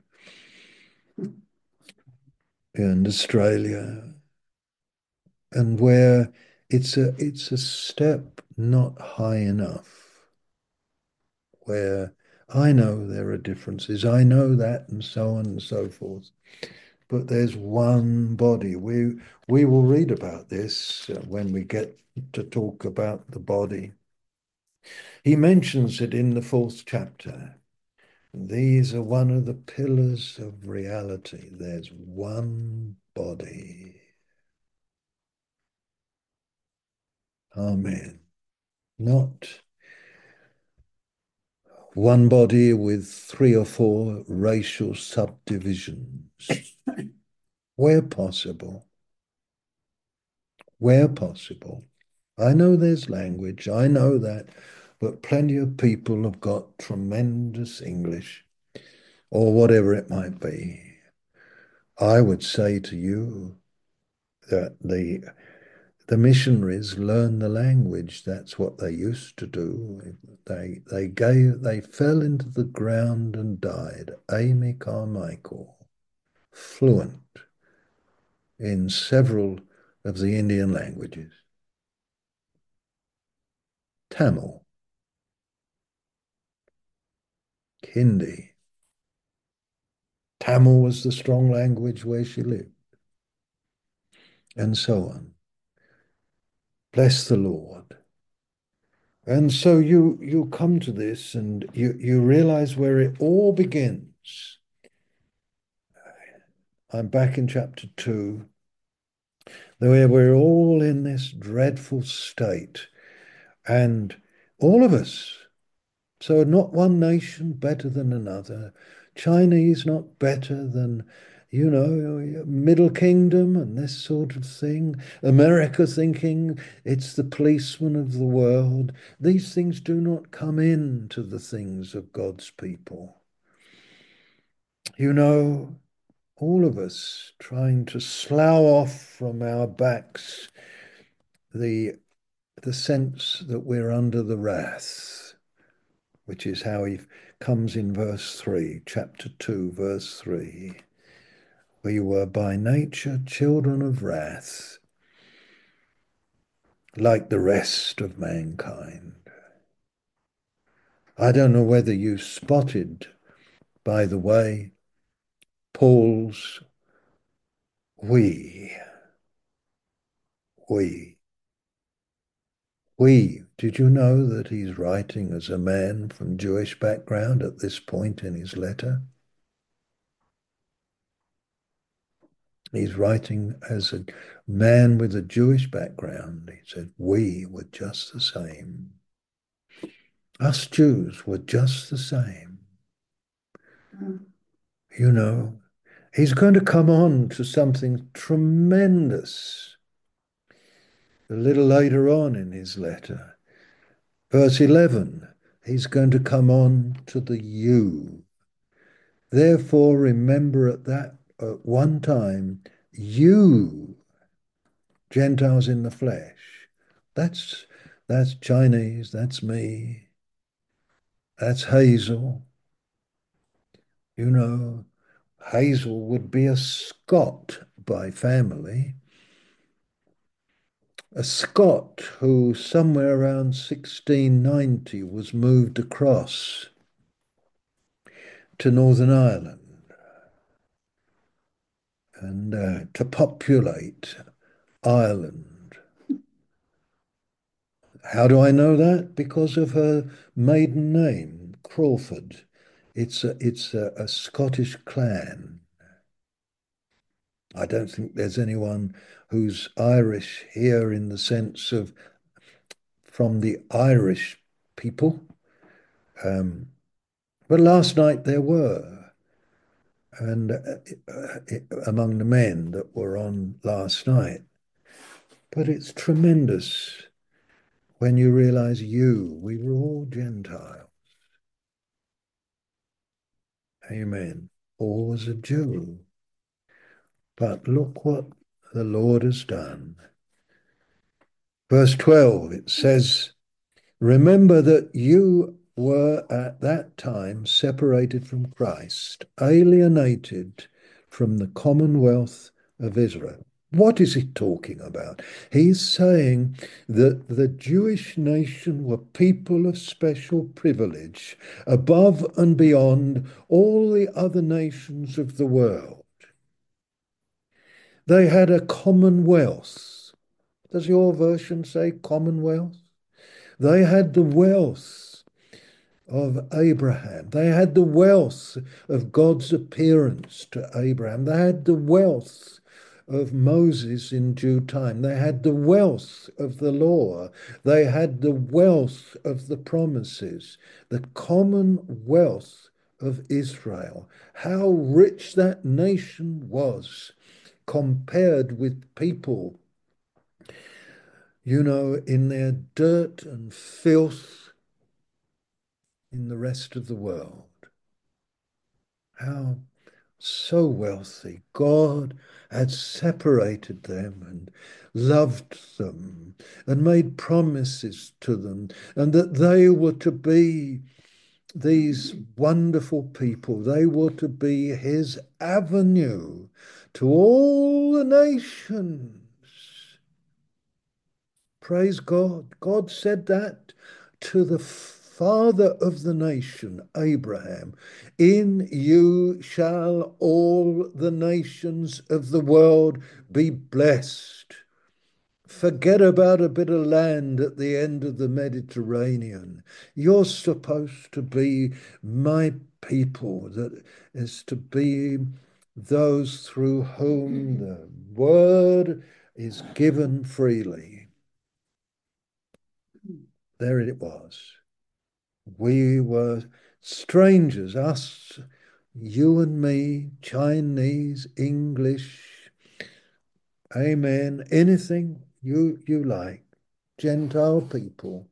and Australia, and where it's a step not high enough, where I know there are differences, I know that, and so on and so forth. But there's one body. We will read about this when we get to talk about the body. He mentions it in the 4th chapter. These are one of the pillars of reality. There's one body. Amen. Not one body with 3 or 4 racial subdivisions. Where possible. Where possible. I know there's language, I know that, but plenty of people have got tremendous English, or whatever it might be. I would say to you that the missionaries learn the language. That's what they used to do. They fell into the ground and died. Amy Carmichael, fluent in several of the Indian languages. Tamil, Hindi. Tamil was the strong language where she lived, and so on. Bless the Lord. And so you come to this and you realize where it all begins. I'm back in chapter 2, where we're all in this dreadful state, and all of us. So not one nation better than another. Chinese not better than, Middle Kingdom and this sort of thing. America thinking it's the policeman of the world. These things do not come into the things of God's people. All of us trying to slough off from our backs the sense that we're under the wrath, which is how he comes in verse 3, chapter 2, verse 3. We were by nature children of wrath, like the rest of mankind. I don't know whether you spotted, by the way, Paul's we. Did you know that he's writing as a man from Jewish background at this point in his letter? He's writing as a man with a Jewish background. He said, we were just the same. Us Jews were just the same. He's going to come on to something tremendous a little later on in his letter. Verse 11, he's going to come on to the you. Therefore, remember at one time, you, Gentiles in the flesh. That's Chinese, that's me, that's Hazel. Hazel would be a Scot by family. A Scot who somewhere around 1690 was moved across to Northern Ireland and to populate Ireland. How do I know that? Because of her maiden name, Crawford. It's a Scottish clan. I don't think there's anyone who's Irish here in the sense of from the Irish people. But last night there were, and among the men that were on last night. But it's tremendous when you realize we were all Gentiles. Amen. Paul was a Jew. But look what the Lord has done. Verse 12, it says, remember that you were at that time separated from Christ, alienated from the commonwealth of Israel. What is he talking about? He's saying that the Jewish nation were people of special privilege above and beyond all the other nations of the world. They had a commonwealth. Does your version say commonwealth? They had the wealth of Abraham. They had the wealth of God's appearance to Abraham. They had the wealth of Moses in due time. They had the wealth of the law. They had the wealth of the promises, the commonwealth of Israel. How rich that nation was compared with people, in their dirt and filth in the rest of the world. How so wealthy. God had separated them and loved them and made promises to them, and that they were to be these wonderful people. They were to be his avenue to all the nations. Praise God. God said that to the father of the nation, Abraham. In you shall all the nations of the world be blessed. Forget about a bit of land at the end of the Mediterranean. You're supposed to be my people, that is to be those through whom the word is given freely. There it was. We were strangers, us, you and me, Chinese, English, amen, anything you like, Gentile people,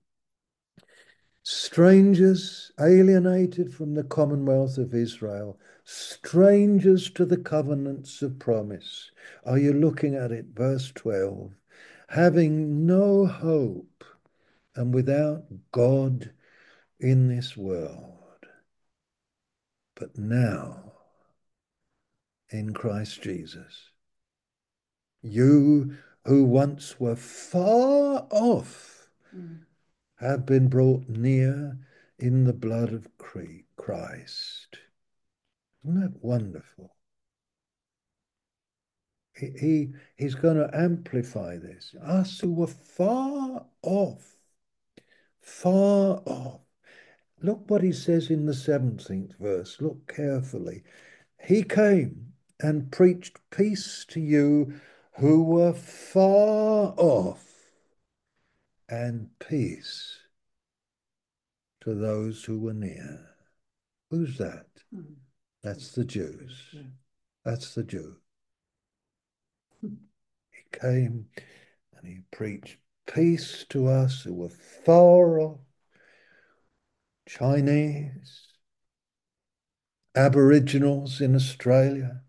strangers alienated from the commonwealth of Israel, strangers to the covenants of promise. Are you looking at it? Verse 12, having no hope and without God in this world, but now in Christ Jesus. You who once were far off have been brought near in the blood of Christ. Isn't that wonderful? He's going to amplify this. Us who were far off, far off. Look what he says in the 17th verse. Look carefully. He came and preached peace to you who were far off, and peace to those who were near. Who's that? That's the Jews. That's the Jew. He came and he preached peace to us who were far off, Chinese, Aboriginals in Australia,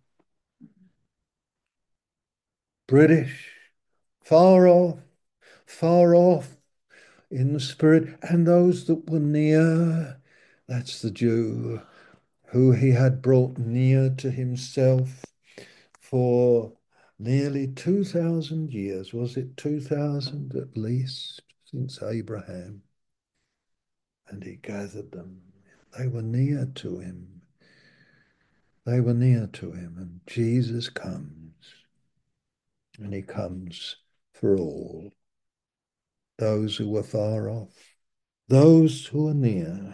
British, far off in the spirit, and those that were near. That's the Jew who he had brought near to himself for nearly 2,000 years. Was it 2,000 at least since Abraham? And he gathered them. They were near to him. They were near to him, and Jesus comes, and he comes for all. Those who were far off, those who are near.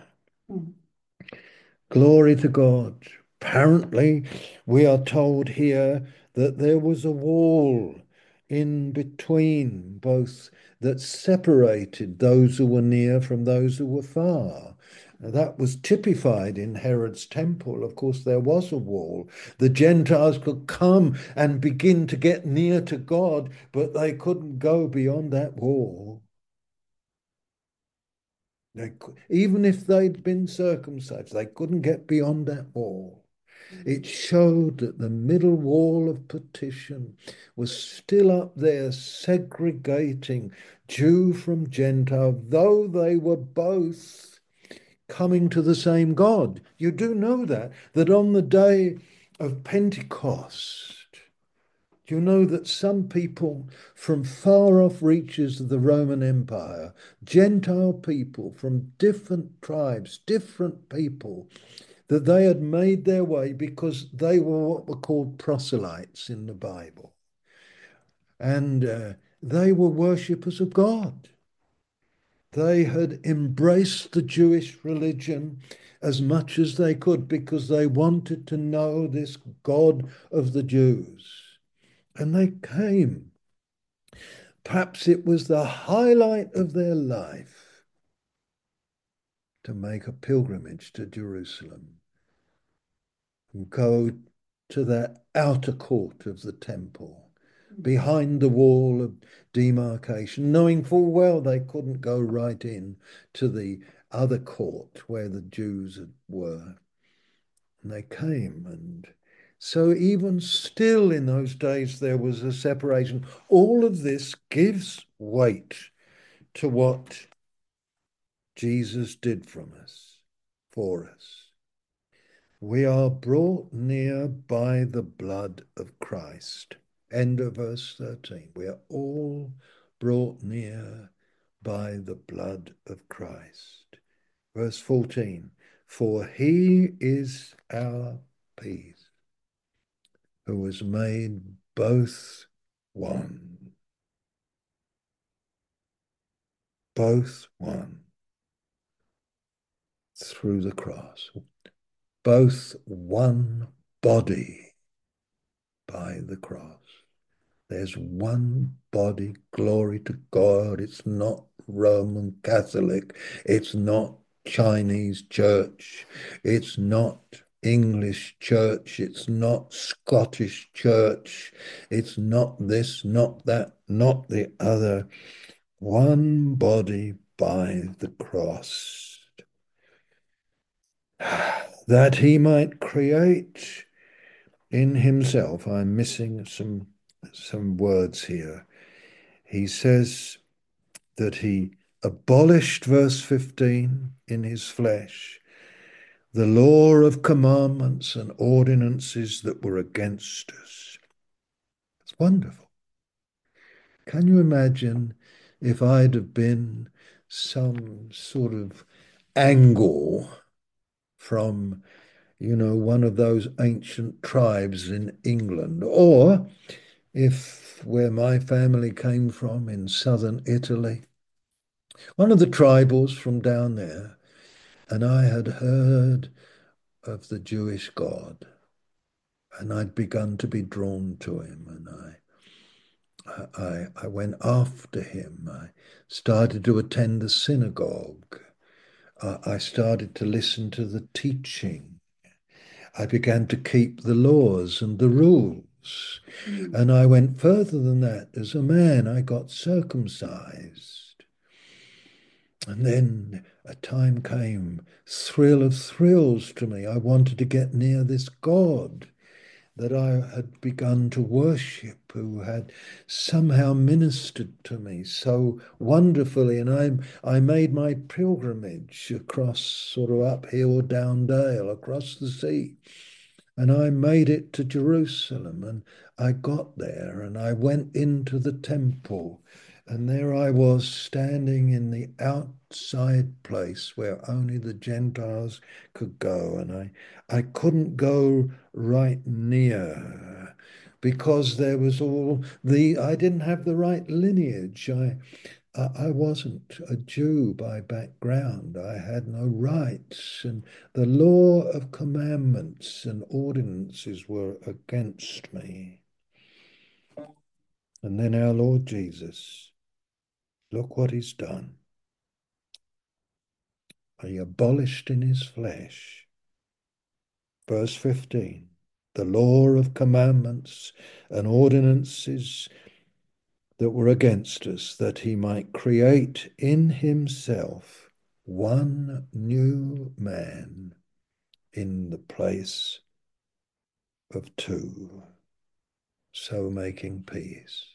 Glory to God. Apparently, we are told here that there was a wall in between, both that separated those who were near from those who were far. Now, that was typified in Herod's temple. Of course, there was a wall. The Gentiles could come and begin to get near to God, but they couldn't go beyond that wall. Even if they'd been circumcised, they couldn't get beyond that wall. It showed that the middle wall of partition was still up there, segregating Jew from Gentile, though they were both coming to the same God. You do know that on the day of Pentecost, you know that some people from far off reaches of the Roman Empire, Gentile people from different tribes, different people, that they had made their way because they were what were called proselytes in the Bible. And they were worshippers of God. They had embraced the Jewish religion as much as they could because they wanted to know this God of the Jews. And they came. Perhaps it was the highlight of their life to make a pilgrimage to Jerusalem and go to that outer court of the temple, behind the wall of demarcation, knowing full well they couldn't go right in to the other court where the Jews were. And they came, and so even still in those days there was a separation. All of this gives weight to what Jesus did from us, for us. We are brought near by the blood of Christ. End of verse 13. We are all brought near by the blood of Christ. Verse 14. For he is our peace, who has made both one. Both one through the cross. Both one body by the cross. There's one body, glory to God. It's not Roman Catholic. It's not Chinese church. It's not English church. It's not Scottish church. It's not this, not that, not the other. One body by the cross. That he might create in himself. I'm missing some words here. He says that he abolished, verse 15, in his flesh, the law of commandments and ordinances that were against us. It's wonderful. Can you imagine if I'd have been some sort of angle from, one of those ancient tribes in England, or if where my family came from in southern Italy, one of the tribals from down there, and I had heard of the Jewish God, and I'd begun to be drawn to him, and I went after him. I started to attend the synagogue. I started to listen to the teaching. I began to keep the laws and the rules. And I went further than that. As a man, I got circumcised. And then a time came, thrill of thrills to me. I wanted to get near this God that I had begun to worship, who had somehow ministered to me so wonderfully. And I made my pilgrimage across, sort of uphill, down dale, across the sea. And I made it to Jerusalem, and I got there and I went into the temple, and there I was standing in the outside place where only the Gentiles could go. And I couldn't go right near because there was I didn't have the right lineage. I wasn't a Jew by background. I had no rights, and the law of commandments and ordinances were against me. And then our Lord Jesus, look what he's done. He abolished in his flesh, verse 15, the law of commandments and ordinances that were against us, that he might create in himself one new man in the place of two, so making peace.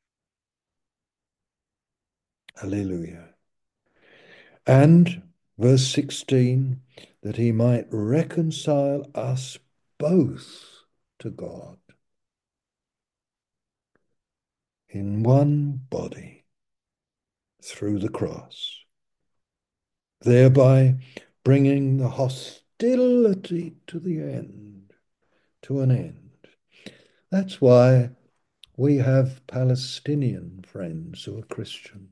Hallelujah. And verse 16, that he might reconcile us both to God in one body through the cross, thereby bringing the hostility to an end. That's why we have Palestinian friends who are Christians,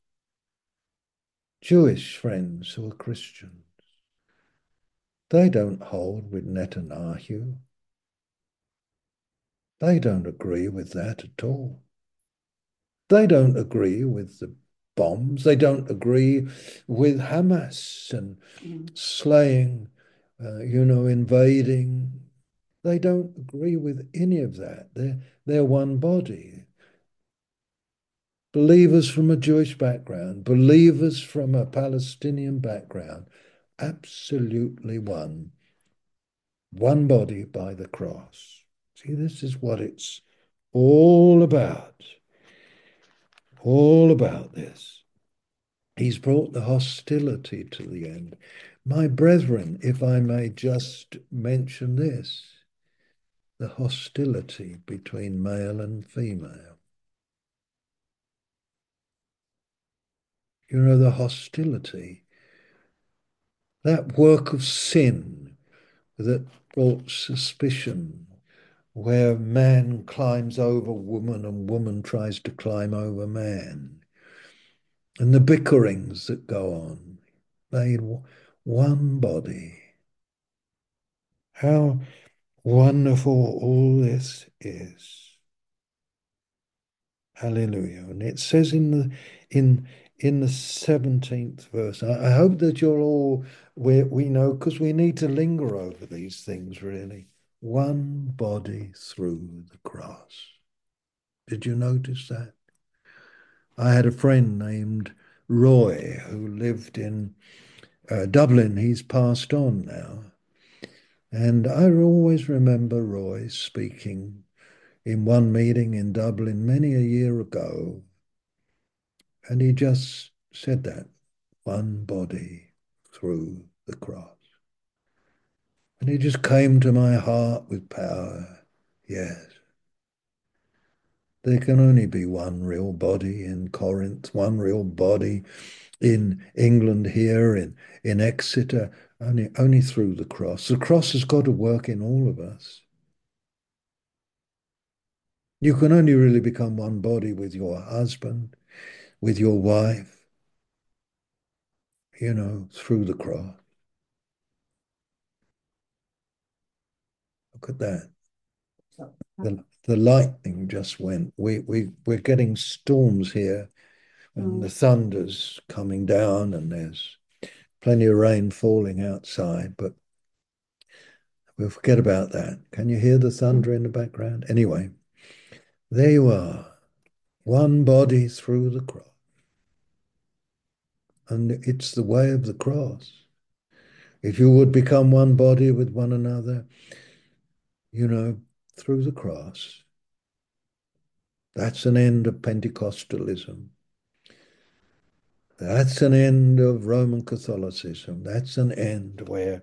Jewish friends who are Christians. They don't hold with Netanyahu. They don't agree with that at all. They don't agree with the bombs. They don't agree with Hamas and slaying, invading. They don't agree with any of that. They're one body. Believers from a Jewish background, believers from a Palestinian background, absolutely one. One body by the cross. See, this is what it's all about. All about this. He's brought the hostility to the end. My brethren, if I may just mention this, the hostility between male and female. You know, the hostility, that work of sin that brought suspicion, where man climbs over woman and woman tries to climb over man, and the bickerings that go on, made one body. How wonderful all this is. Hallelujah. And it says in the 17th verse, I hope that you're all, we know, because we need to linger over these things really. One body through the cross. Did you notice that? I had a friend named Roy who lived in Dublin. He's passed on now. And I always remember Roy speaking in one meeting in Dublin many a year ago. And he just said that, one body through the cross. And it just came to my heart with power. Yes. There can only be one real body in Corinth, one real body in England here, in Exeter, only through the cross. The cross has got to work in all of us. You can only really become one body with your husband, with your wife, through the cross. Look at that. The lightning just went. We're getting storms here, and the thunder's coming down, and there's plenty of rain falling outside, but we'll forget about that. Can you hear the thunder in the background? Anyway, there you are. One body through the cross. And it's the way of the cross. If you would become one body with one another, through the cross, that's an end of Pentecostalism. That's an end of Roman Catholicism. That's an end where,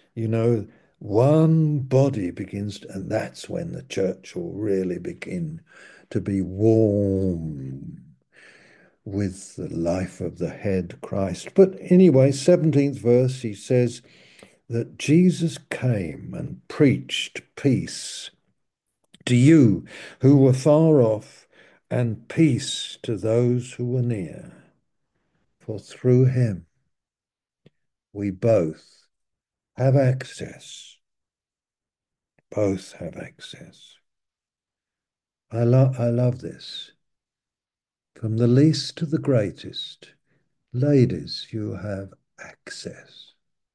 one body begins, and that's when the church will really begin to be warm with the life of the head, Christ. But anyway, 17th verse, he says that Jesus came and preached peace to you who were far off, and peace to those who were near. For through him we both have access. Both have access. I love this. From the least to the greatest, ladies, you have access.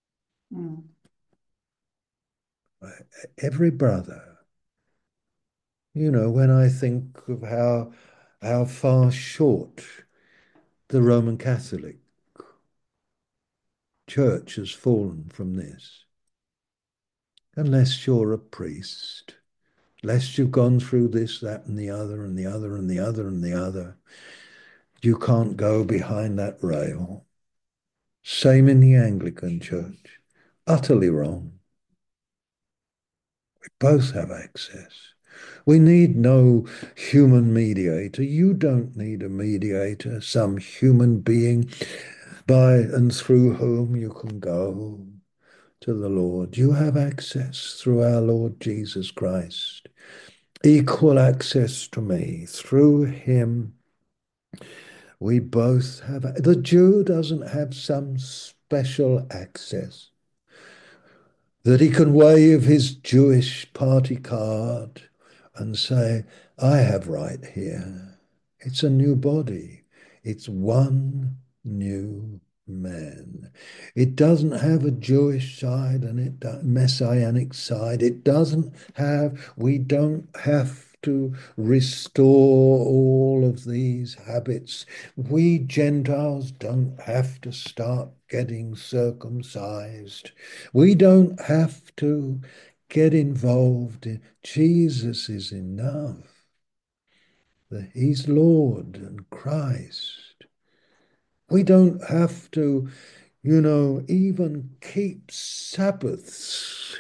Every brother, when I think of how far short the Roman Catholic Church has fallen from this. Unless you're a priest, unless you've gone through this, that, and the other, and the other, and the other, and the other, you can't go behind that rail. Same in the Anglican Church. Utterly wrong. We both have access. We need no human mediator. You don't need a mediator, some human being by and through whom you can go to the Lord. You have access through our Lord Jesus Christ. Equal access to me. Through him, we both have. The Jew doesn't have some special access that he can wave his Jewish party card and say, I have right here. It's a new body. It's one new man. It doesn't have a Jewish side and messianic side. It doesn't have, we don't have to restore all of these habits. We Gentiles don't have to start getting circumcised. We don't have to get involved in. Jesus is enough. He's Lord and Christ. We don't have to, even keep Sabbaths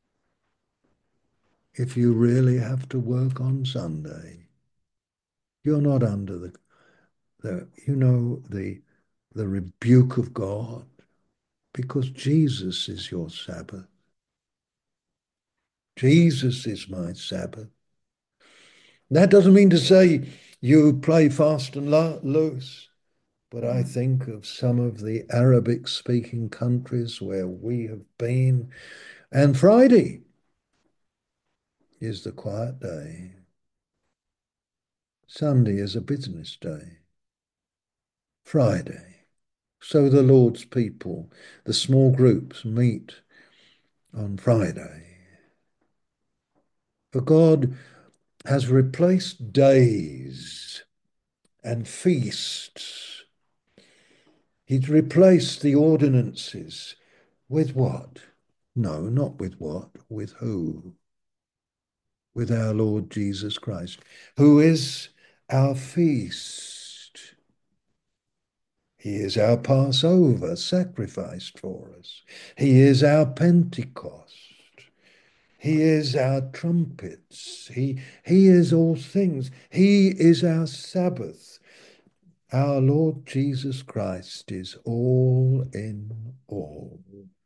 if you really have to work on Sunday. You're not under the rebuke of God, because Jesus is your Sabbath. Jesus is my Sabbath. That doesn't mean to say you play fast and loose, but I think of some of the Arabic-speaking countries where we have been, and Friday is the quiet day. Sunday is a business day. Friday. So the Lord's people, the small groups, meet on Friday. For God has replaced days and feasts. He's replaced the ordinances with what? No, not with what. With who? With our Lord Jesus Christ, who is our feast. He is our Passover sacrificed for us. He is our Pentecost. He is our trumpets. He is all things. He is our Sabbath. Our Lord Jesus Christ is all in all.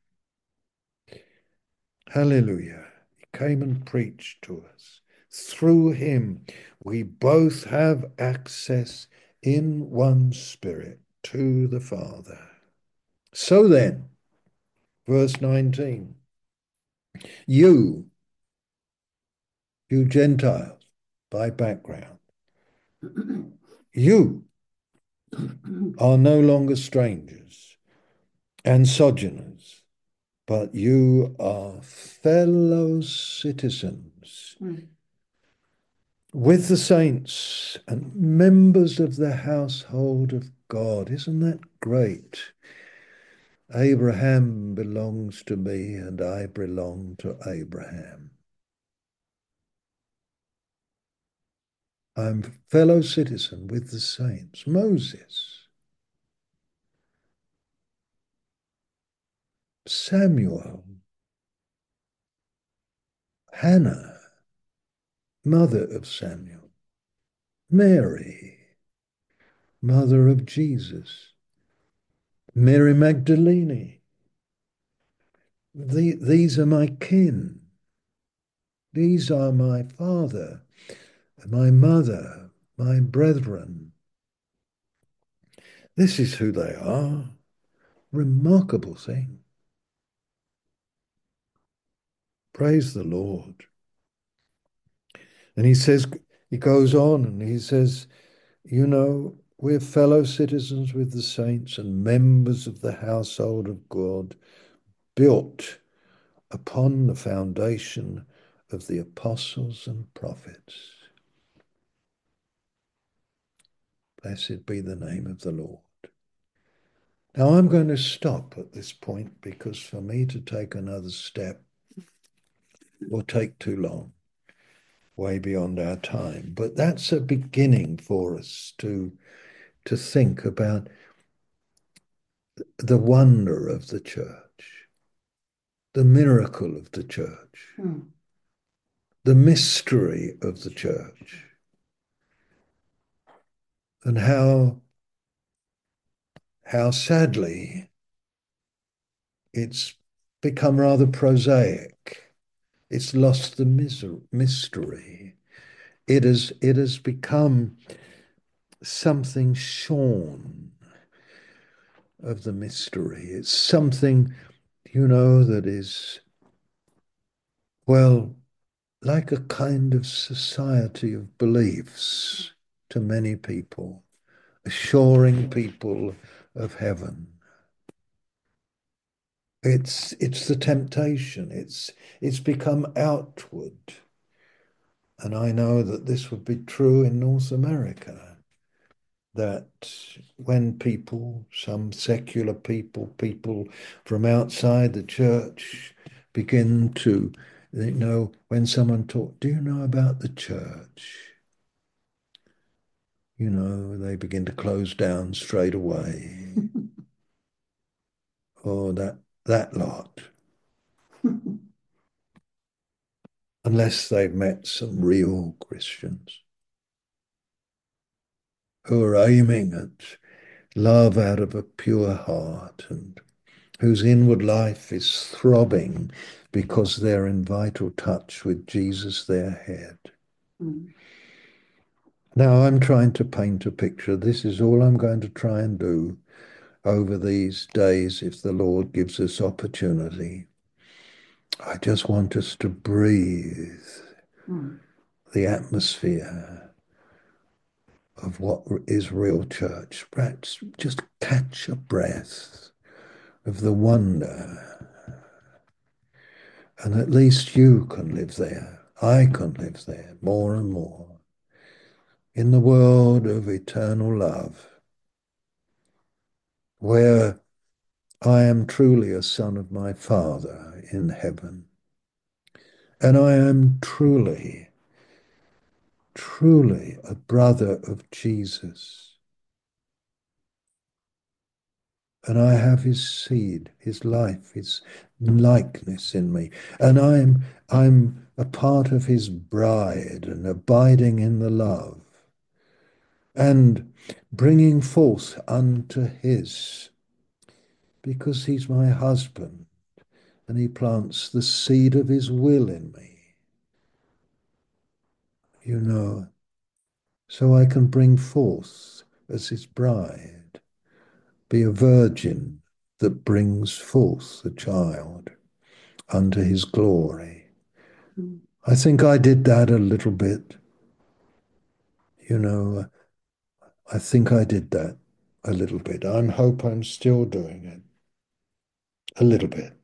Hallelujah. He came and preached to us. Through him, we both have access in one spirit to the Father. So then, verse 19, you Gentiles by background, you are no longer strangers and sojourners, but you are fellow citizens with the saints and members of the household of God. Isn't that great? Abraham belongs to me and I belong to Abraham. I'm fellow citizen with the saints. Moses, Samuel, Hannah, mother of Samuel, Mary, mother of Jesus, Mary Magdalene. These are my kin. These are my father, my mother, my brethren. This is who they are. Remarkable thing. Praise the Lord. And he goes on and he says, we're fellow citizens with the saints and members of the household of God, built upon the foundation of the apostles and prophets. Blessed be the name of the Lord. Now I'm going to stop at this point, because for me to take another step will take too long, way beyond our time. But that's a beginning for us to think about the wonder of the church, the miracle of the church, the mystery of the church, and how sadly it's become rather prosaic. It's lost the mystery. It has become something shorn of the mystery. It's something, that is, well, like a kind of society of beliefs to many people, assuring people of heaven. It's the temptation. It's become outward. And I know that this would be true in North America, that when people, some secular people, people from outside the church begin to, when someone talk, do you know about the church? They begin to close down straight away. Or that lot. Unless they've met some real Christians who are aiming at love out of a pure heart and whose inward life is throbbing because they're in vital touch with Jesus, their head. Mm. Now, I'm trying to paint a picture. This is all I'm going to try and do over these days if the Lord gives us opportunity. I just want us to breathe the atmosphere of what is real church. Perhaps just catch a breath of the wonder. And at least you can live there. I can live there more and more. In the world of eternal love, where I am truly a son of my Father in heaven. And I am truly, truly a brother of Jesus. And I have his seed, his life, his likeness in me. And I'm a part of his bride and abiding in the love and bringing forth unto his, because he's my husband and he plants the seed of his will in me. So I can bring forth as his bride, be a virgin that brings forth a child unto his glory. I think I did that a little bit. I think I did that a little bit. I hope I'm still doing it a little bit.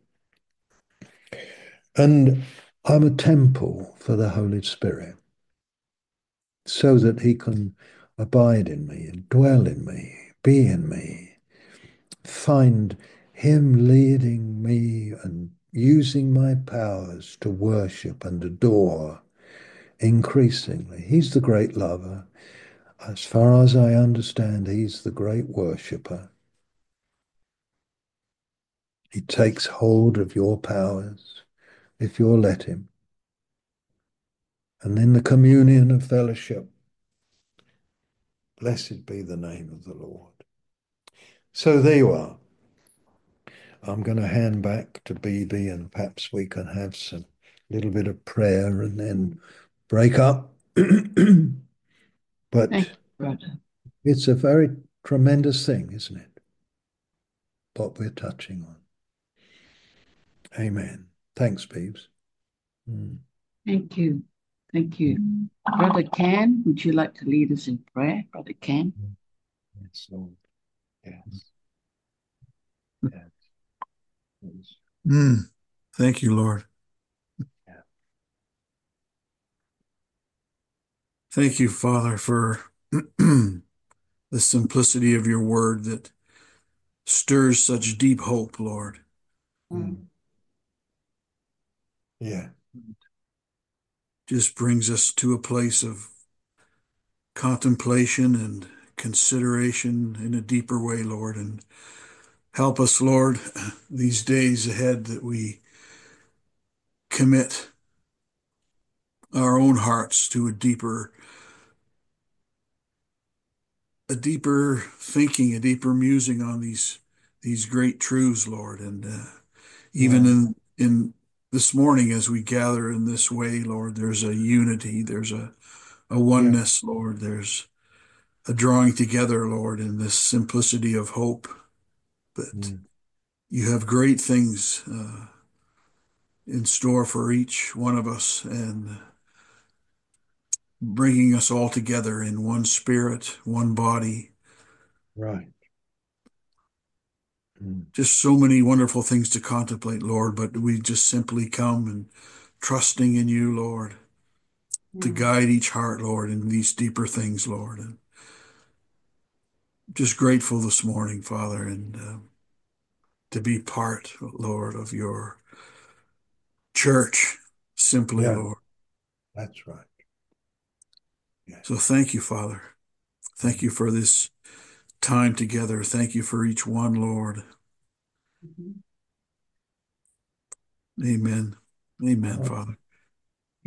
And I'm a temple for the Holy Spirit so that he can abide in me and dwell in me, be in me, find him leading me and using my powers to worship and adore increasingly. He's the great lover. As far as I understand, he's the great worshipper. He takes hold of your powers if you'll let him. And in the communion of fellowship, blessed be the name of the Lord. So there you are. I'm going to hand back to BB and perhaps we can have some little bit of prayer and then break up. But it's a very tremendous thing, isn't it? What we're touching on. Amen. Thanks, Beebs. Thank you. Thank you. Brother Ken, would you like to lead us in prayer? Brother Ken? Yes, Lord. Yes. Yes. Thank you, Lord. Yeah. Thank you, Father, for the simplicity of your word that stirs such deep hope, Lord. Yeah. Just brings us to a place of contemplation and consideration in a deeper way, Lord. And help us, Lord, these days ahead that we commit our own hearts to a deeper thinking, a deeper musing on these great truths, Lord. And even in this morning, as we gather in this way, Lord, there's a unity, there's a oneness, Lord. There's a drawing together, Lord, in this simplicity of hope that you have great things in store for each one of us. And bringing us all together in one spirit, one body. Right. Just so many wonderful things to contemplate, Lord, but we just simply come and trusting in you, Lord, to guide each heart, Lord, in these deeper things, Lord. And just grateful this morning, Father, and to be part, Lord, of your church, simply, Yeah, Lord. that's right. Yes. So thank you, Father. Thank you for this time together. Thank you for each one, Lord. Amen. Amen, Father.